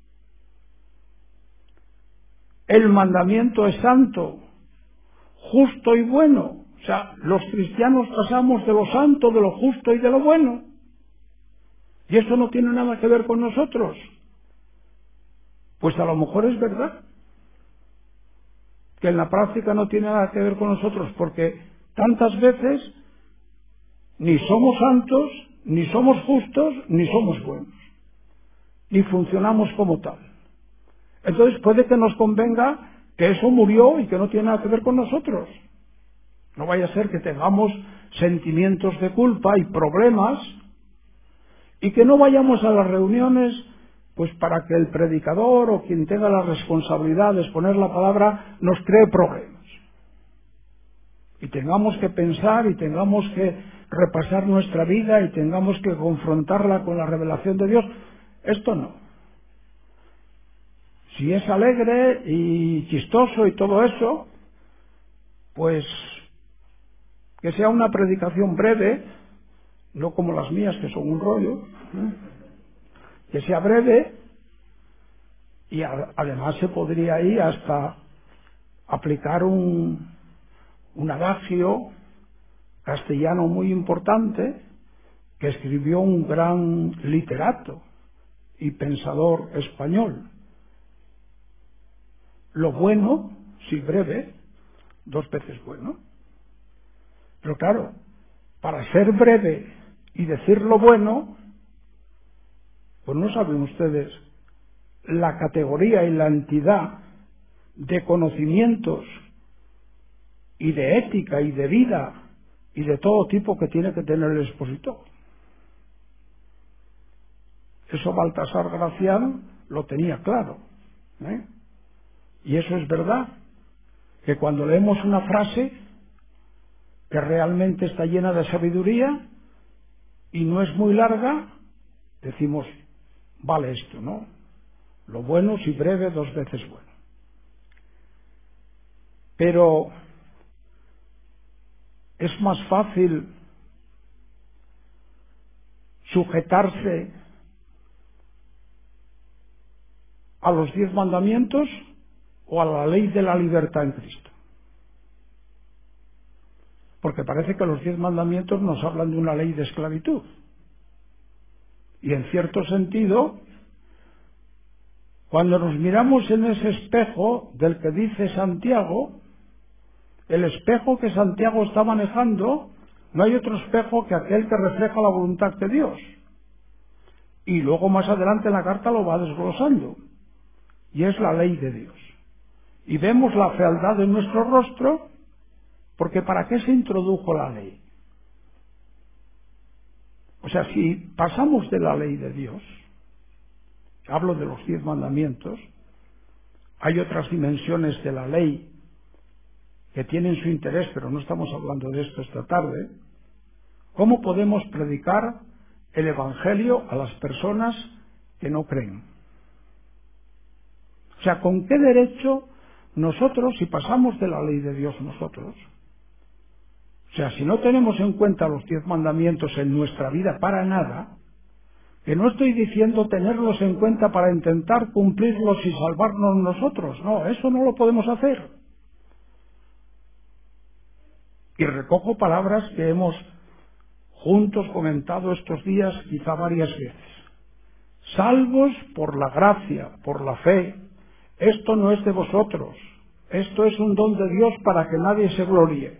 El mandamiento es santo, justo y bueno. O sea, los cristianos pasamos de lo santo, de lo justo y de lo bueno. Y eso no tiene nada que ver con nosotros. Pues a lo mejor es verdad que en la práctica no tiene nada que ver con nosotros, porque tantas veces ni somos santos, ni somos justos, ni somos buenos, ni funcionamos como tal. Entonces puede que nos convenga que eso murió y que no tiene nada que ver con nosotros. No vaya a ser que tengamos sentimientos de culpa y problemas y que no vayamos a las reuniones pues para que el predicador o quien tenga la responsabilidad de exponer la palabra nos cree problemas. Y tengamos que pensar y tengamos que repasar nuestra vida y tengamos que confrontarla con la revelación de Dios. Esto no. Si es alegre y chistoso y todo eso, pues que sea una predicación breve, no como las mías que son un rollo, ¿eh? Que sea breve y a, además se podría ahí hasta aplicar un, un adagio castellano muy importante que escribió un gran literato y pensador español. Lo bueno, si breve, dos veces bueno. Pero claro, para ser breve y decir lo bueno, pues no saben ustedes la categoría y la entidad de conocimientos y de ética y de vida y de todo tipo que tiene que tener el expositor. Eso Baltasar Gracián lo tenía claro, ¿eh? Y eso es verdad, que cuando leemos una frase que realmente está llena de sabiduría y no es muy larga, decimos, vale esto, ¿no? Lo bueno, si breve, dos veces bueno. Pero es más fácil sujetarse a los diez mandamientos o a la ley de la libertad en Cristo. Porque parece que los diez mandamientos nos hablan de una ley de esclavitud. Y en cierto sentido, cuando nos miramos en ese espejo del que dice Santiago, el espejo que Santiago está manejando, no hay otro espejo que aquel que refleja la voluntad de Dios. Y luego más adelante en la carta lo va desglosando. Y es la ley de Dios. Y vemos la fealdad de nuestro rostro, porque ¿para qué se introdujo la ley? O sea, si pasamos de la ley de Dios, hablo de los diez mandamientos, hay otras dimensiones de la ley que tienen su interés, pero no estamos hablando de esto esta tarde. ¿Cómo podemos predicar el Evangelio a las personas que no creen? O sea, ¿con qué derecho nosotros, si pasamos de la ley de Dios nosotros, o sea, si no tenemos en cuenta los diez mandamientos en nuestra vida para nada, que no estoy diciendo tenerlos en cuenta para intentar cumplirlos y salvarnos nosotros, no, eso no lo podemos hacer. Y recojo palabras que hemos juntos comentado estos días quizá varias veces. Salvos por la gracia, por la fe, esto no es de vosotros, esto es un don de Dios para que nadie se gloríe.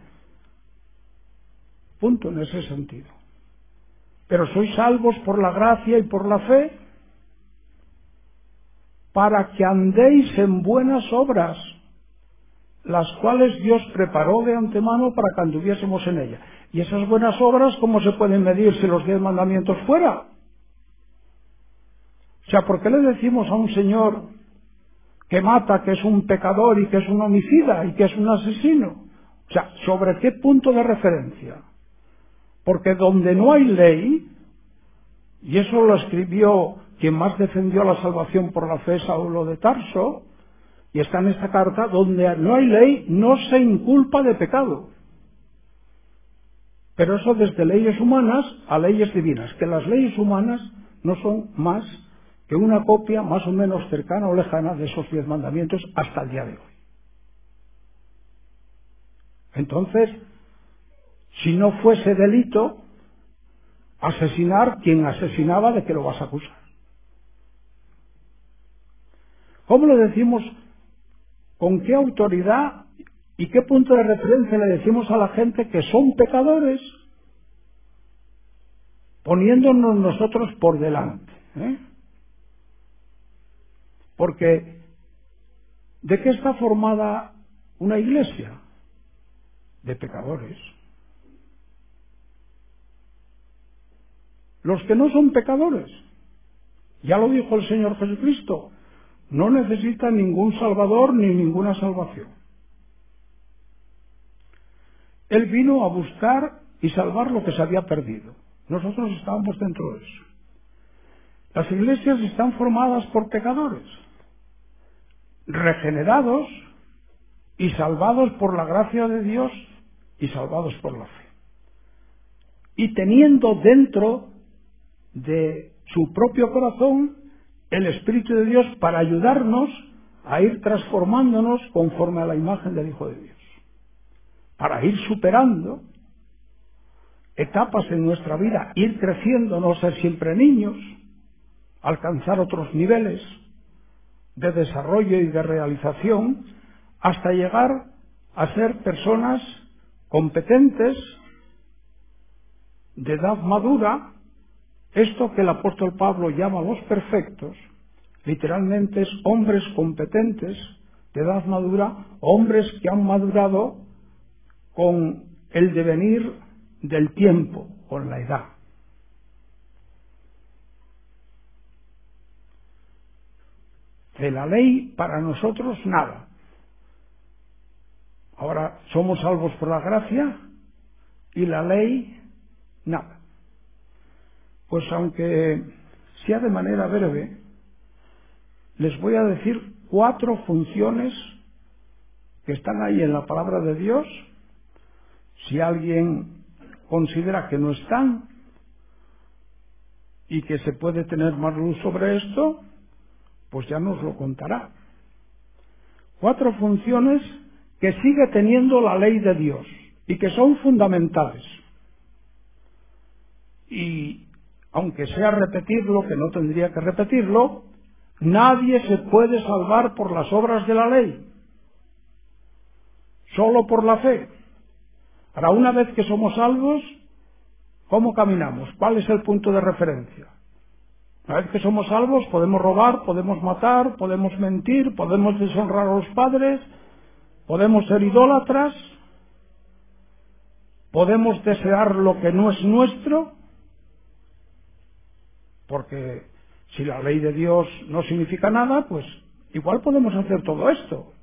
Punto en ese sentido. Pero sois salvos por la gracia y por la fe para que andéis en buenas obras, las cuales Dios preparó de antemano para que anduviésemos en ella. Y esas buenas obras, ¿cómo se pueden medir si los diez mandamientos fuera? O sea, ¿por qué le decimos a un señor que mata, que es un pecador y que es un homicida y que es un asesino? O sea, ¿sobre qué punto de referencia? Porque donde no hay ley, Y eso lo escribió quien más defendió la salvación por la fe, Saulo de Tarso, y está en esta carta: donde no hay ley, no se inculpa de pecado. Pero eso desde leyes humanas a leyes divinas, que las leyes humanas no son más que una copia más o menos cercana o lejana de esos diez mandamientos hasta el día de hoy. Entonces, si no fuese delito asesinar, quien asesinaba, ¿de qué lo vas a acusar? ¿Cómo le decimos, con qué autoridad y qué punto de referencia le decimos a la gente que son pecadores, poniéndonos nosotros por delante? ¿eh? Porque, ¿de qué está formada una iglesia? De pecadores. Los que no son pecadores, ya lo dijo el Señor Jesucristo, no necesitan ningún salvador ni ninguna salvación. Él vino a buscar y salvar lo que se había perdido. Nosotros estábamos dentro de eso. Las iglesias están formadas por pecadores, regenerados y salvados por la gracia de Dios y salvados por la fe. Y teniendo dentro de su propio corazón el Espíritu de Dios para ayudarnos a ir transformándonos conforme a la imagen del Hijo de Dios, para ir superando etapas en nuestra vida, ir creciendo, no ser siempre niños, alcanzar otros niveles de desarrollo y de realización, hasta llegar a ser personas competentes, de edad madura. Esto que el apóstol Pablo llama los perfectos, literalmente es hombres competentes, de edad madura, hombres que han madurado con el devenir del tiempo, con la edad. De la ley para nosotros nada. Ahora somos salvos por la gracia y la ley nada. Pues aunque sea de manera breve, les voy a decir cuatro funciones que están ahí en la palabra de Dios. Si alguien considera que no están y que se puede tener más luz sobre esto, pues ya nos lo contará. Cuatro funciones que sigue teniendo la ley de Dios y que son fundamentales. Y aunque sea repetirlo, que no tendría que repetirlo, nadie se puede salvar por las obras de la ley, solo por la fe. Ahora, una vez que somos salvos, ¿cómo caminamos? ¿Cuál es el punto de referencia? Una vez que somos salvos, podemos robar, podemos matar, podemos mentir, podemos deshonrar a los padres, podemos ser idólatras, podemos desear lo que no es nuestro, porque si la ley de Dios no significa nada, pues igual podemos hacer todo esto.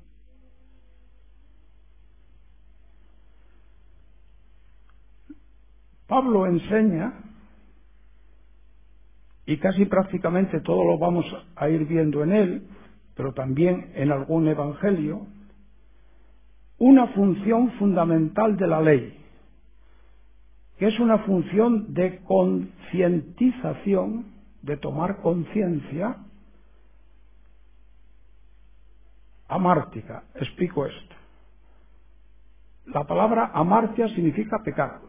Pablo enseña, y casi prácticamente todo lo vamos a ir viendo en él, pero también en algún evangelio, una función fundamental de la ley, que es una función de concientización, de tomar conciencia, amártica. Explico esto. La palabra amartia significa pecado,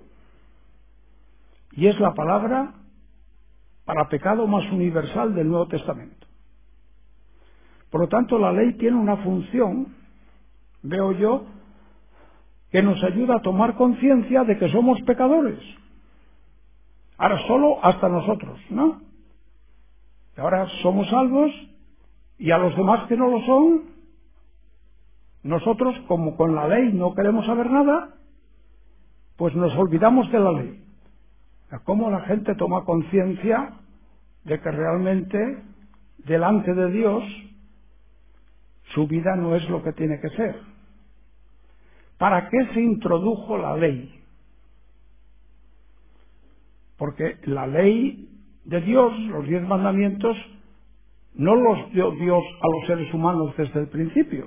y es la palabra para pecado más universal del Nuevo Testamento. Por lo tanto, la ley tiene una función, veo yo, que nos ayuda a tomar conciencia de que somos pecadores. Ahora solo hasta nosotros, ¿no? Ahora somos salvos y a los demás que no lo son, nosotros, como con la ley no queremos saber nada, pues nos olvidamos de la ley. ¿Cómo la gente toma conciencia de que realmente delante de Dios su vida no es lo que tiene que ser? ¿Para qué se introdujo la ley? Porque la ley de Dios, los diez mandamientos, no los dio Dios a los seres humanos desde el principio.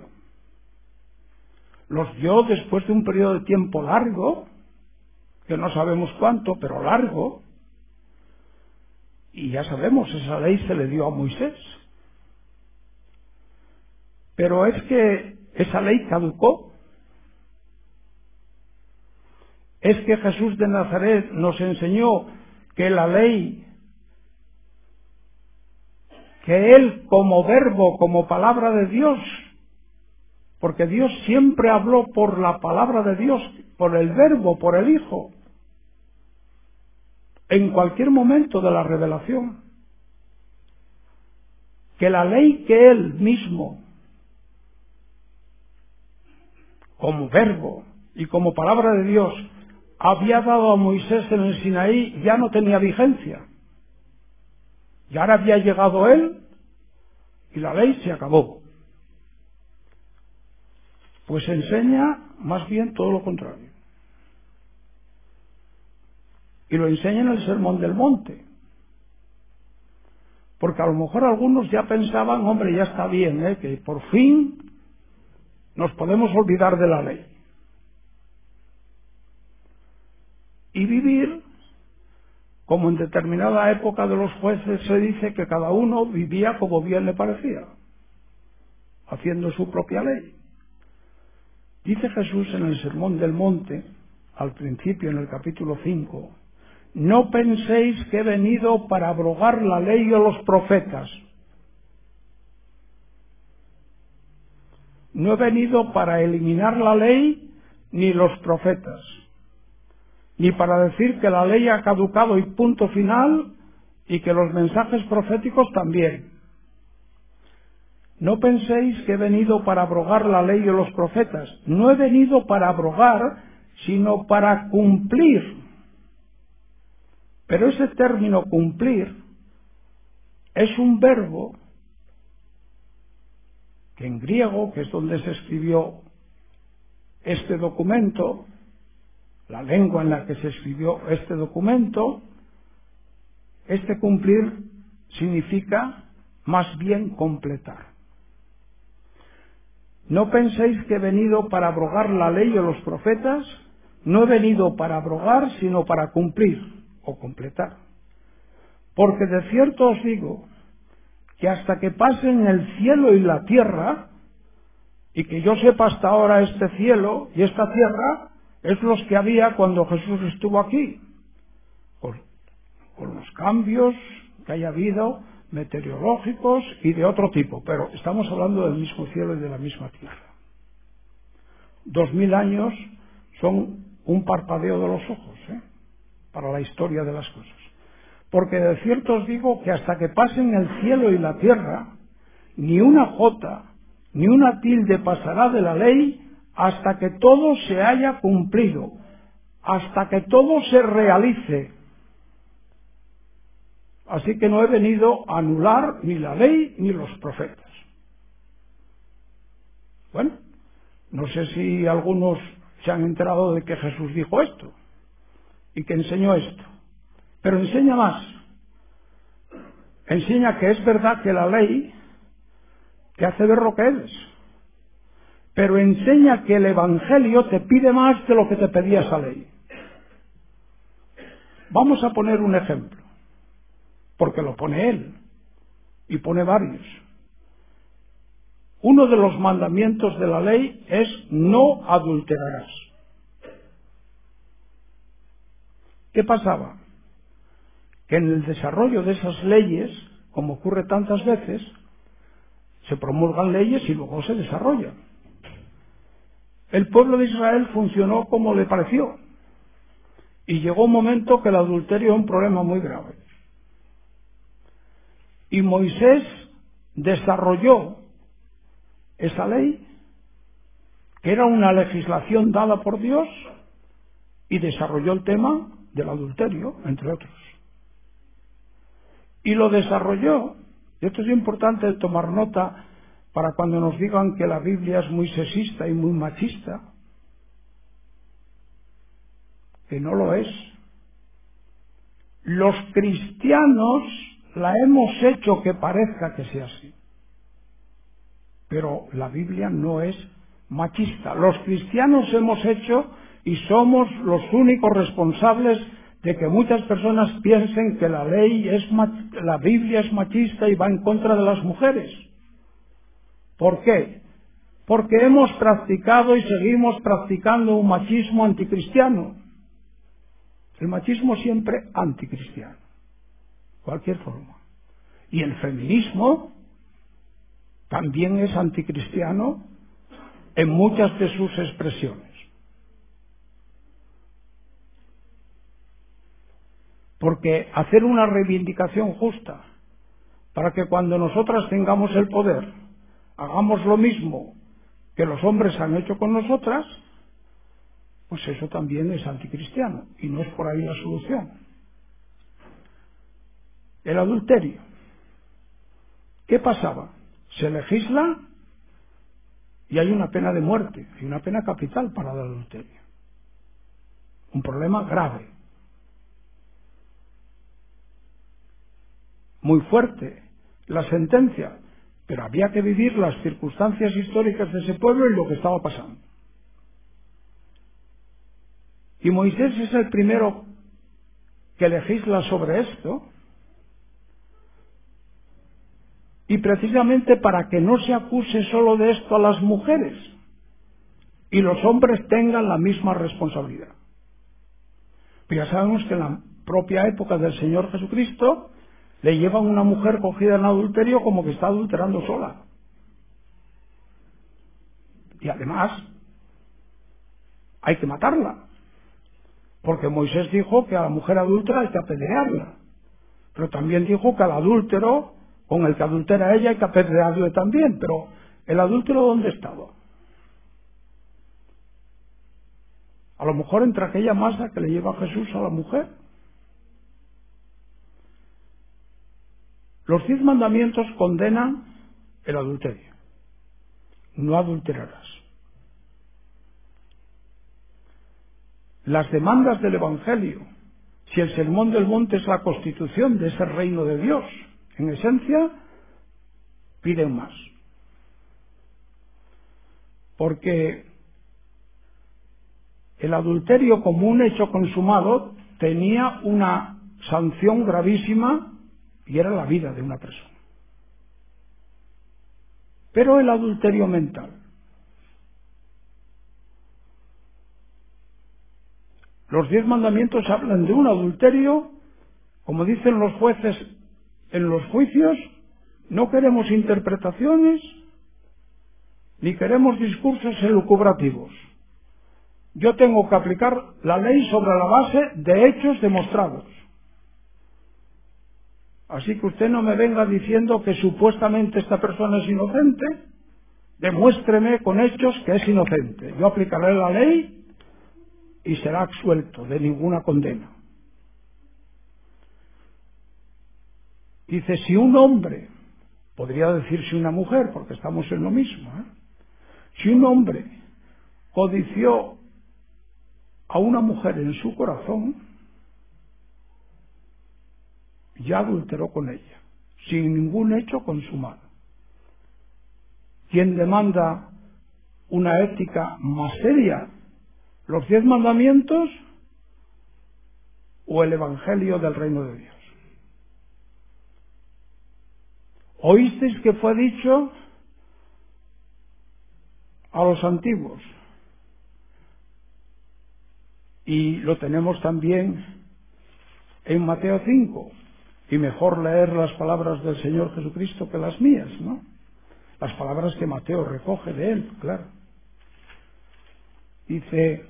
Los dio después de un periodo de tiempo largo, que no sabemos cuánto, pero largo, y ya sabemos, esa ley se le dio a Moisés. Pero es que esa ley caducó. Es que Jesús de Nazaret nos enseñó que la ley, que Él como verbo, como palabra de Dios, porque Dios siempre habló por la palabra de Dios, por el verbo, por el Hijo, en cualquier momento de la revelación, que la ley que Él mismo, como verbo y como palabra de Dios, había dado a Moisés en el Sinaí, ya no tenía vigencia. Y ahora había llegado Él y la ley se acabó. Pues enseña más bien todo lo contrario. Y lo enseña en el Sermón del Monte. Porque a lo mejor algunos ya pensaban, hombre, ya está bien, ¿eh? Que por fin nos podemos olvidar de la ley. Y vivir, como en determinada época de los jueces se dice que cada uno vivía como bien le parecía, haciendo su propia ley. Dice Jesús en el Sermón del Monte, al principio en el capítulo cinco, no penséis que he venido para abrogar la ley o los profetas. No he venido para eliminar la ley ni los profetas, ni para decir que la ley ha caducado y punto final, y que los mensajes proféticos también. No penséis que he venido para abrogar la ley o los profetas. No he venido para abrogar, sino para cumplir. Pero ese término cumplir es un verbo que en griego, que es donde se escribió este documento, la lengua en la que se escribió este documento, este cumplir significa más bien completar. No penséis que he venido para abrogar la ley o los profetas, no he venido para abrogar, sino para cumplir o completar. Porque de cierto os digo que hasta que pasen el cielo y la tierra, y que yo sepa hasta ahora este cielo y esta tierra, es los que había cuando Jesús estuvo aquí, con, con los cambios que haya habido, meteorológicos y de otro tipo, pero estamos hablando del mismo cielo y de la misma tierra. Dos mil años son un parpadeo de los ojos, ¿eh? Para la historia de las cosas. Porque de cierto os digo que hasta que pasen el cielo y la tierra, ni una jota, ni una tilde pasará de la ley hasta que todo se haya cumplido, hasta que todo se realice. Así que no he venido a anular ni la ley ni los profetas. Bueno, no sé si algunos se han enterado de que Jesús dijo esto y que enseñó esto, pero enseña más. Enseña que es verdad que la ley te hace ver lo que eres, pero enseña que el Evangelio te pide más de lo que te pedía esa ley. Vamos a poner un ejemplo, porque lo pone él, y pone varios. Uno de los mandamientos de la ley es no adulterarás. ¿Qué pasaba? Que en el desarrollo de esas leyes, como ocurre tantas veces, se promulgan leyes y luego se desarrollan. El pueblo de Israel funcionó como le pareció, y llegó un momento que el adulterio era un problema muy grave. Y Moisés desarrolló esa ley, que era una legislación dada por Dios, y desarrolló el tema del adulterio, entre otros. Y lo desarrolló, y esto es importante tomar nota para cuando nos digan que la Biblia es muy sexista y muy machista, que no lo es. Los cristianos la hemos hecho que parezca que sea así. Pero la Biblia no es machista. Los cristianos hemos hecho y somos los únicos responsables de que muchas personas piensen que la ley es la Biblia es machista y va en contra de las mujeres. ¿Por qué? Porque hemos practicado y seguimos practicando un machismo anticristiano. El machismo siempre anticristiano, cualquier forma. Y el feminismo también es anticristiano en muchas de sus expresiones. Porque hacer una reivindicación justa para que cuando nosotras tengamos el poder hagamos lo mismo que los hombres han hecho con nosotras, pues eso también es anticristiano y no es por ahí la solución. El adulterio. ¿Qué pasaba? Se legisla y hay una pena de muerte, hay una pena capital para el adulterio. Un problema grave, muy fuerte la sentencia, pero había que vivir las circunstancias históricas de ese pueblo y lo que estaba pasando. Y Moisés es el primero que legisla sobre esto, y precisamente para que no se acuse solo de esto a las mujeres y los hombres tengan la misma responsabilidad. Pero ya sabemos que en la propia época del Señor Jesucristo le llevan una mujer cogida en adulterio como que está adulterando sola. Y además hay que matarla, porque Moisés dijo que a la mujer adúltera hay que apedrearla, pero también dijo que al adúltero con el que adultera ella hay que apedrearle también. Pero ¿el adúltero dónde estaba? A lo mejor entre aquella masa que le lleva Jesús a la mujer. Los diez mandamientos condenan el adulterio. No adulterarás. Las demandas del Evangelio, si el sermón del monte es la constitución de ese reino de Dios, en esencia, piden más. Porque el adulterio como un hecho consumado tenía una sanción gravísima y era la vida de una persona. Pero el adulterio mental, los diez mandamientos hablan de un adulterio, como dicen los jueces en los juicios, no queremos interpretaciones ni queremos discursos elucubrativos. Yo tengo que aplicar la ley sobre la base de hechos demostrados. Así que usted no me venga diciendo que supuestamente esta persona es inocente, demuéstreme con hechos que es inocente. Yo aplicaré la ley y será absuelto de ninguna condena. Dice, si un hombre, podría decirse una mujer, porque estamos en lo mismo, ¿eh? Si un hombre codició a una mujer en su corazón, ya adulteró con ella, sin ningún hecho consumado. ¿Quién demanda una ética más seria? ¿Los diez mandamientos o el Evangelio del reino de Dios? ¿Oísteis que fue dicho a los antiguos? Y lo tenemos también en Mateo cinco. Y mejor leer las palabras del Señor Jesucristo que las mías, ¿no? Las palabras que Mateo recoge de él, claro. Dice,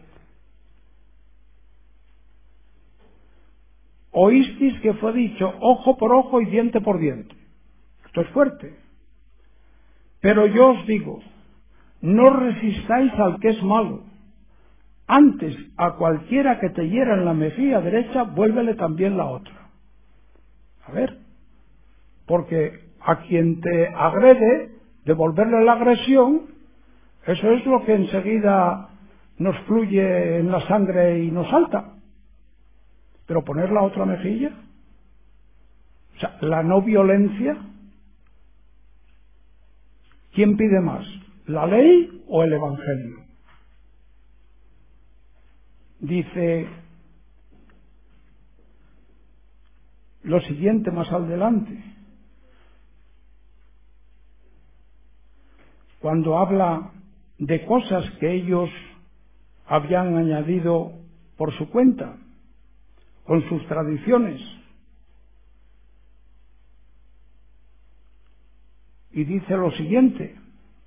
oísteis que fue dicho ojo por ojo y diente por diente. Esto es fuerte. Pero yo os digo, no resistáis al que es malo. Antes, a cualquiera que te hiera en la mejilla derecha, vuélvele también la otra. A ver, porque a quien te agrede, devolverle la agresión, eso es lo que enseguida nos fluye en la sangre y nos salta. Pero poner la otra mejilla, sea, la no violencia. ¿Quién pide más? ¿La ley o el Evangelio? Dice lo siguiente más adelante, cuando habla de cosas que ellos habían añadido por su cuenta, con sus tradiciones. Y dice lo siguiente: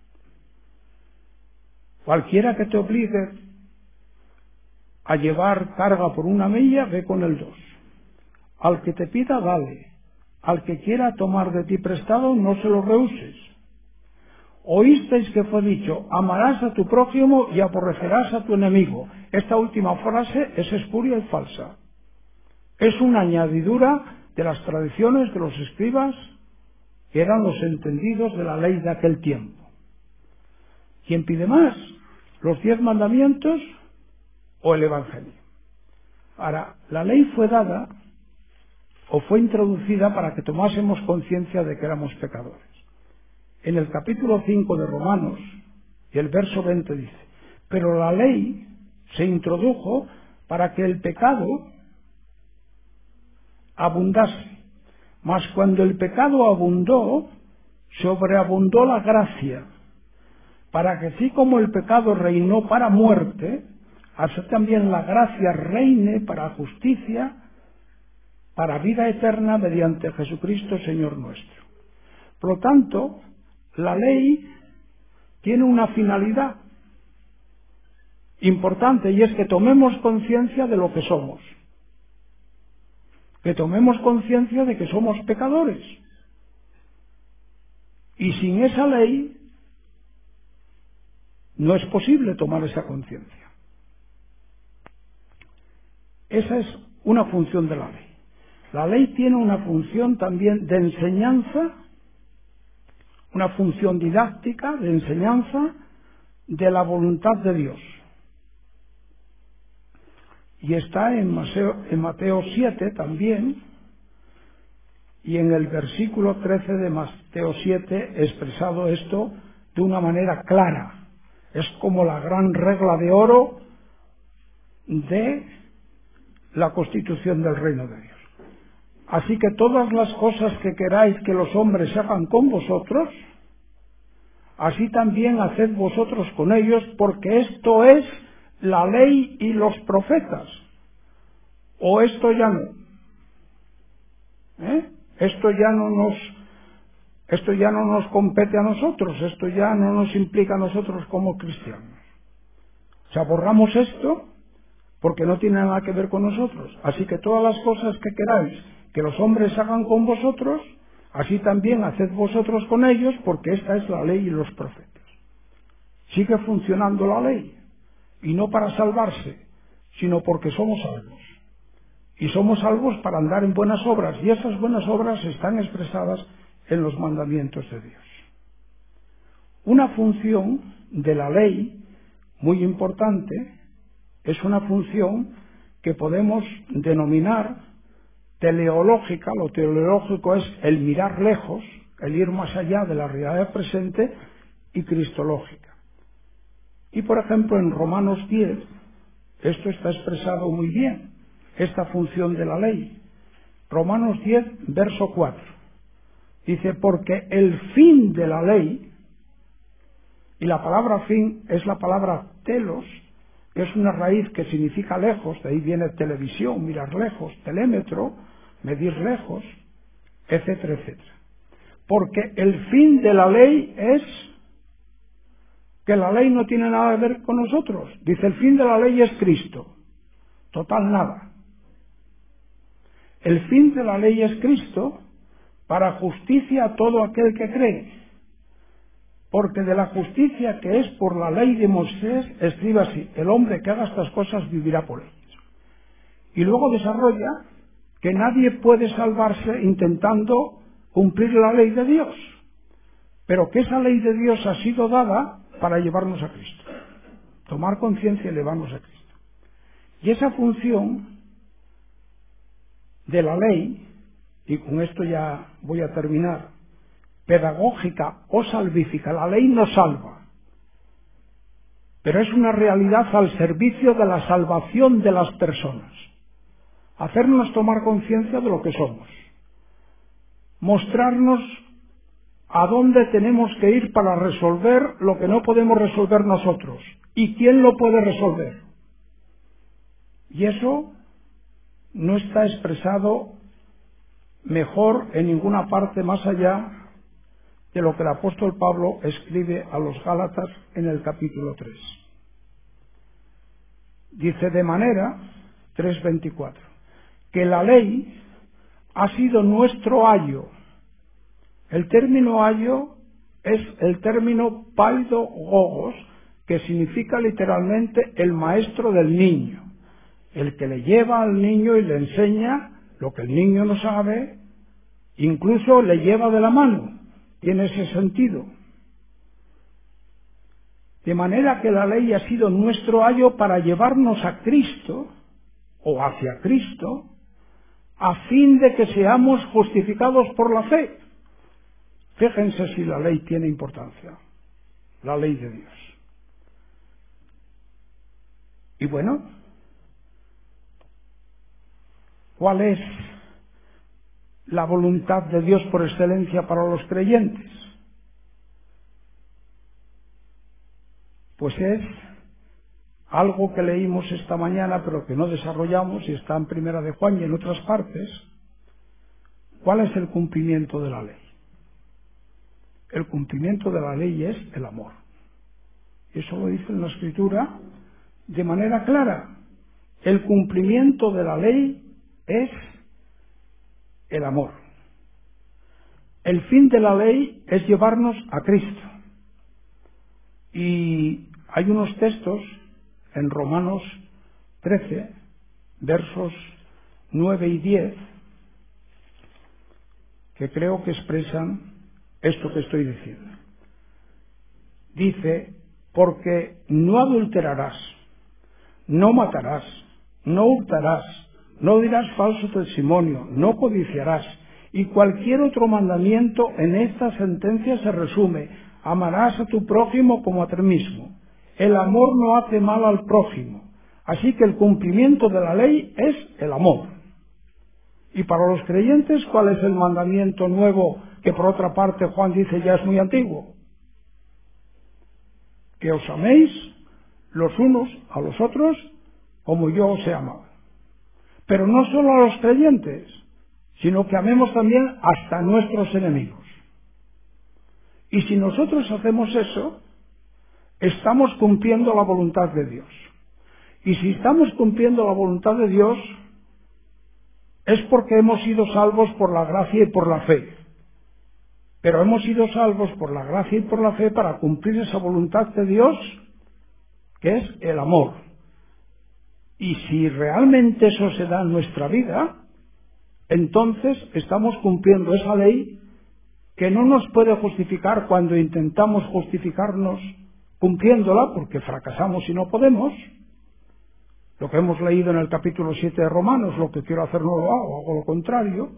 cualquiera que te obligue a llevar carga por una milla, ve con el dos. Al que te pida, dale. Al que quiera tomar de ti prestado, no se lo rehuses. Oísteis que fue dicho: amarás a tu prójimo y aborrecerás a tu enemigo. Esta última frase es espuria y falsa. Es una añadidura de las tradiciones de los escribas, que eran los entendidos de la ley de aquel tiempo. ¿Quién pide más? ¿Los diez mandamientos o el Evangelio? Ahora, la ley fue dada o fue introducida para que tomásemos conciencia de que éramos pecadores. En el capítulo cinco de Romanos, y el verso veinte dice: pero la ley se introdujo para que el pecado abundase, mas cuando el pecado abundó, sobreabundó la gracia, para que así como el pecado reinó para muerte, así también la gracia reine para justicia, para vida eterna mediante Jesucristo Señor nuestro. Por lo tanto, la ley tiene una finalidad importante, y es que tomemos conciencia de lo que somos, que tomemos conciencia de que somos pecadores, y sin esa ley no es posible tomar esa conciencia. Esa es una función de la ley. La ley tiene una función también de enseñanza, una función didáctica de enseñanza de la voluntad de Dios. Y está en Mateo, en Mateo siete también, y en el versículo trece de Mateo siete expresado esto de una manera clara. Es como la gran regla de oro de la constitución del reino de Dios. Así que todas las cosas que queráis que los hombres hagan con vosotros, así también haced vosotros con ellos, porque esto es la ley y los profetas. O esto ya no. ¿Eh? Esto ya no nos, esto ya no nos compete a nosotros, esto ya no nos implica a nosotros como cristianos. O sea, borramos esto porque no tiene nada que ver con nosotros. Así que todas las cosas que queráis que los hombres hagan con vosotros, así también haced vosotros con ellos, porque esta es la ley y los profetas. Sigue funcionando la ley, y no para salvarse, sino porque somos salvos. Y somos salvos para andar en buenas obras, y esas buenas obras están expresadas en los mandamientos de Dios. Una función de la ley muy importante es una función que podemos denominar teleológica. Lo teleológico es el mirar lejos, el ir más allá de la realidad presente, y cristológica. Y por ejemplo en Romanos diez esto está expresado muy bien, esta función de la ley. Romanos diez, verso cuatro, dice: porque el fin de la ley, y la palabra fin es la palabra telos, que es una raíz que significa lejos, de ahí viene televisión, mirar lejos, telémetro, medir lejos, etcétera, etcétera. Porque el fin de la ley es que la ley no tiene nada que ver con nosotros. Dice: el fin de la ley es Cristo. Total nada. El fin de la ley es Cristo para justicia a todo aquel que cree. Porque de la justicia que es por la ley de Moisés, escribe así: el hombre que haga estas cosas vivirá por ellas. Y luego desarrolla que nadie puede salvarse intentando cumplir la ley de Dios, pero que esa ley de Dios ha sido dada para llevarnos a Cristo, tomar conciencia y llevarnos a Cristo. Y esa función de la ley y con esto ya voy a terminar, pedagógica o salvífica. La ley nos salva, pero es una realidad al servicio de la salvación de las personas. Hacernos tomar conciencia de lo que somos, mostrarnos a dónde tenemos que ir para resolver lo que no podemos resolver nosotros y quién lo puede resolver. Y eso no está expresado mejor en ninguna parte más allá de lo que el apóstol Pablo escribe a los Gálatas en el capítulo tres. Dice de manera, tres veinticuatro, que la ley ha sido nuestro ayo. El término ayo es el término paidogogos, que significa literalmente el maestro del niño, el que le lleva al niño y le enseña lo que el niño no sabe, incluso le lleva de la mano, tiene ese sentido. De manera que la ley ha sido nuestro ayo para llevarnos a Cristo, o hacia Cristo, a fin de que seamos justificados por la fe. Fíjense si la ley tiene importancia, la ley de Dios. Y bueno, ¿cuál es la voluntad de Dios por excelencia para los creyentes? Pues es algo que leímos esta mañana pero que no desarrollamos y está en Primera de Juan y en otras partes. ¿Cuál es el cumplimiento de la ley? El cumplimiento de la ley es el amor. Eso lo dice en la Escritura de manera clara. El cumplimiento de la ley es el amor. El fin de la ley es llevarnos a Cristo. Y hay unos textos en Romanos trece, versos nueve y diez, que creo que expresan esto que estoy diciendo. Dice, porque no adulterarás, no matarás, no hurtarás, no dirás falso testimonio, no codiciarás, y cualquier otro mandamiento en esta sentencia se resume: amarás a tu prójimo como a ti mismo. El amor no hace mal al prójimo. Así que el cumplimiento de la ley es el amor. Y para los creyentes, ¿cuál es el mandamiento nuevo que por otra parte Juan dice ya es muy antiguo? Que os améis los unos a los otros como yo os he amado. Pero no solo a los creyentes, sino que amemos también hasta nuestros enemigos. Y si nosotros hacemos eso, estamos cumpliendo la voluntad de Dios. Y si estamos cumpliendo la voluntad de Dios, es porque hemos sido salvos por la gracia y por la fe. Pero hemos sido salvos por la gracia y por la fe para cumplir esa voluntad de Dios, que es el amor. Y si realmente eso se da en nuestra vida, entonces estamos cumpliendo esa ley que no nos puede justificar cuando intentamos justificarnos cumpliéndola, porque fracasamos y no podemos. Lo que hemos leído en el capítulo siete de Romanos, lo que quiero hacer no lo hago, hago lo contrario.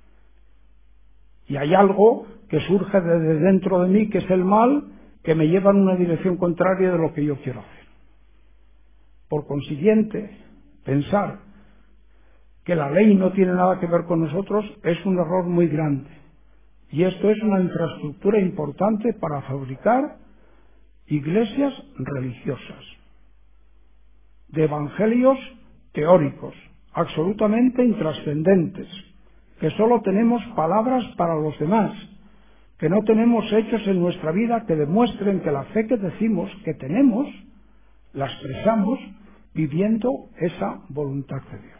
Y hay algo que surge desde dentro de mí, que es el mal, que me lleva en una dirección contraria de lo que yo quiero hacer. Por consiguiente, pensar que la ley no tiene nada que ver con nosotros es un error muy grande. Y esto es una infraestructura importante para fabricar iglesias religiosas, de evangelios teóricos, absolutamente intrascendentes, que solo tenemos palabras para los demás, que no tenemos hechos en nuestra vida que demuestren que la fe que decimos que tenemos, la expresamos viviendo esa voluntad de Dios.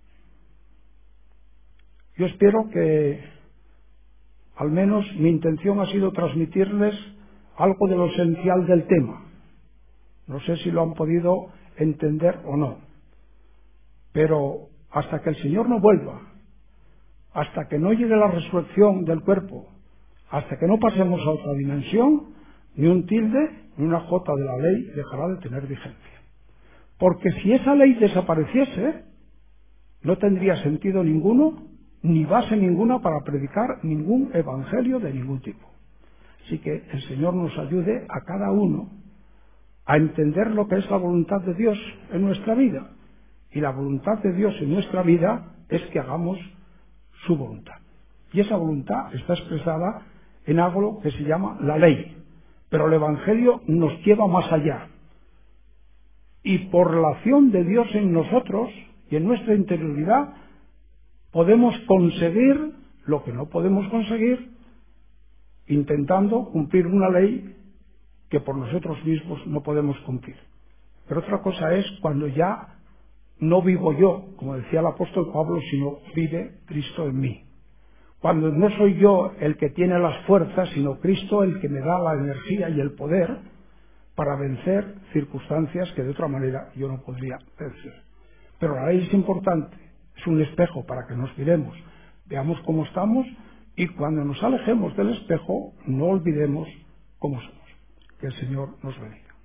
Yo espero que, al menos mi intención ha sido transmitirles algo de lo esencial del tema. No sé si lo han podido entender o no, pero hasta que el Señor no vuelva, hasta que no llegue la resurrección del cuerpo, hasta que no pasemos a otra dimensión, ni un tilde ni una jota de la ley dejará de tener vigencia. Porque si esa ley desapareciese, no tendría sentido ninguno ni base ninguna para predicar ningún evangelio de ningún tipo. Así que el Señor nos ayude a cada uno a entender lo que es la voluntad de Dios en nuestra vida. Y la voluntad de Dios en nuestra vida es que hagamos su voluntad. Y esa voluntad está expresada en algo que se llama la ley. Pero el Evangelio nos lleva más allá. Y por la acción de Dios en nosotros y en nuestra interioridad podemos conseguir lo que no podemos conseguir intentando cumplir una ley que por nosotros mismos no podemos cumplir. Pero otra cosa es cuando ya no vivo yo, como decía el apóstol Pablo, sino vive Cristo en mí. Cuando no soy yo el que tiene las fuerzas, sino Cristo el que me da la energía y el poder para vencer circunstancias que de otra manera yo no podría vencer. Pero la ley es importante, es un espejo para que nos miremos, veamos cómo estamos y cuando nos alejemos del espejo no olvidemos cómo somos. Que el Señor nos bendiga.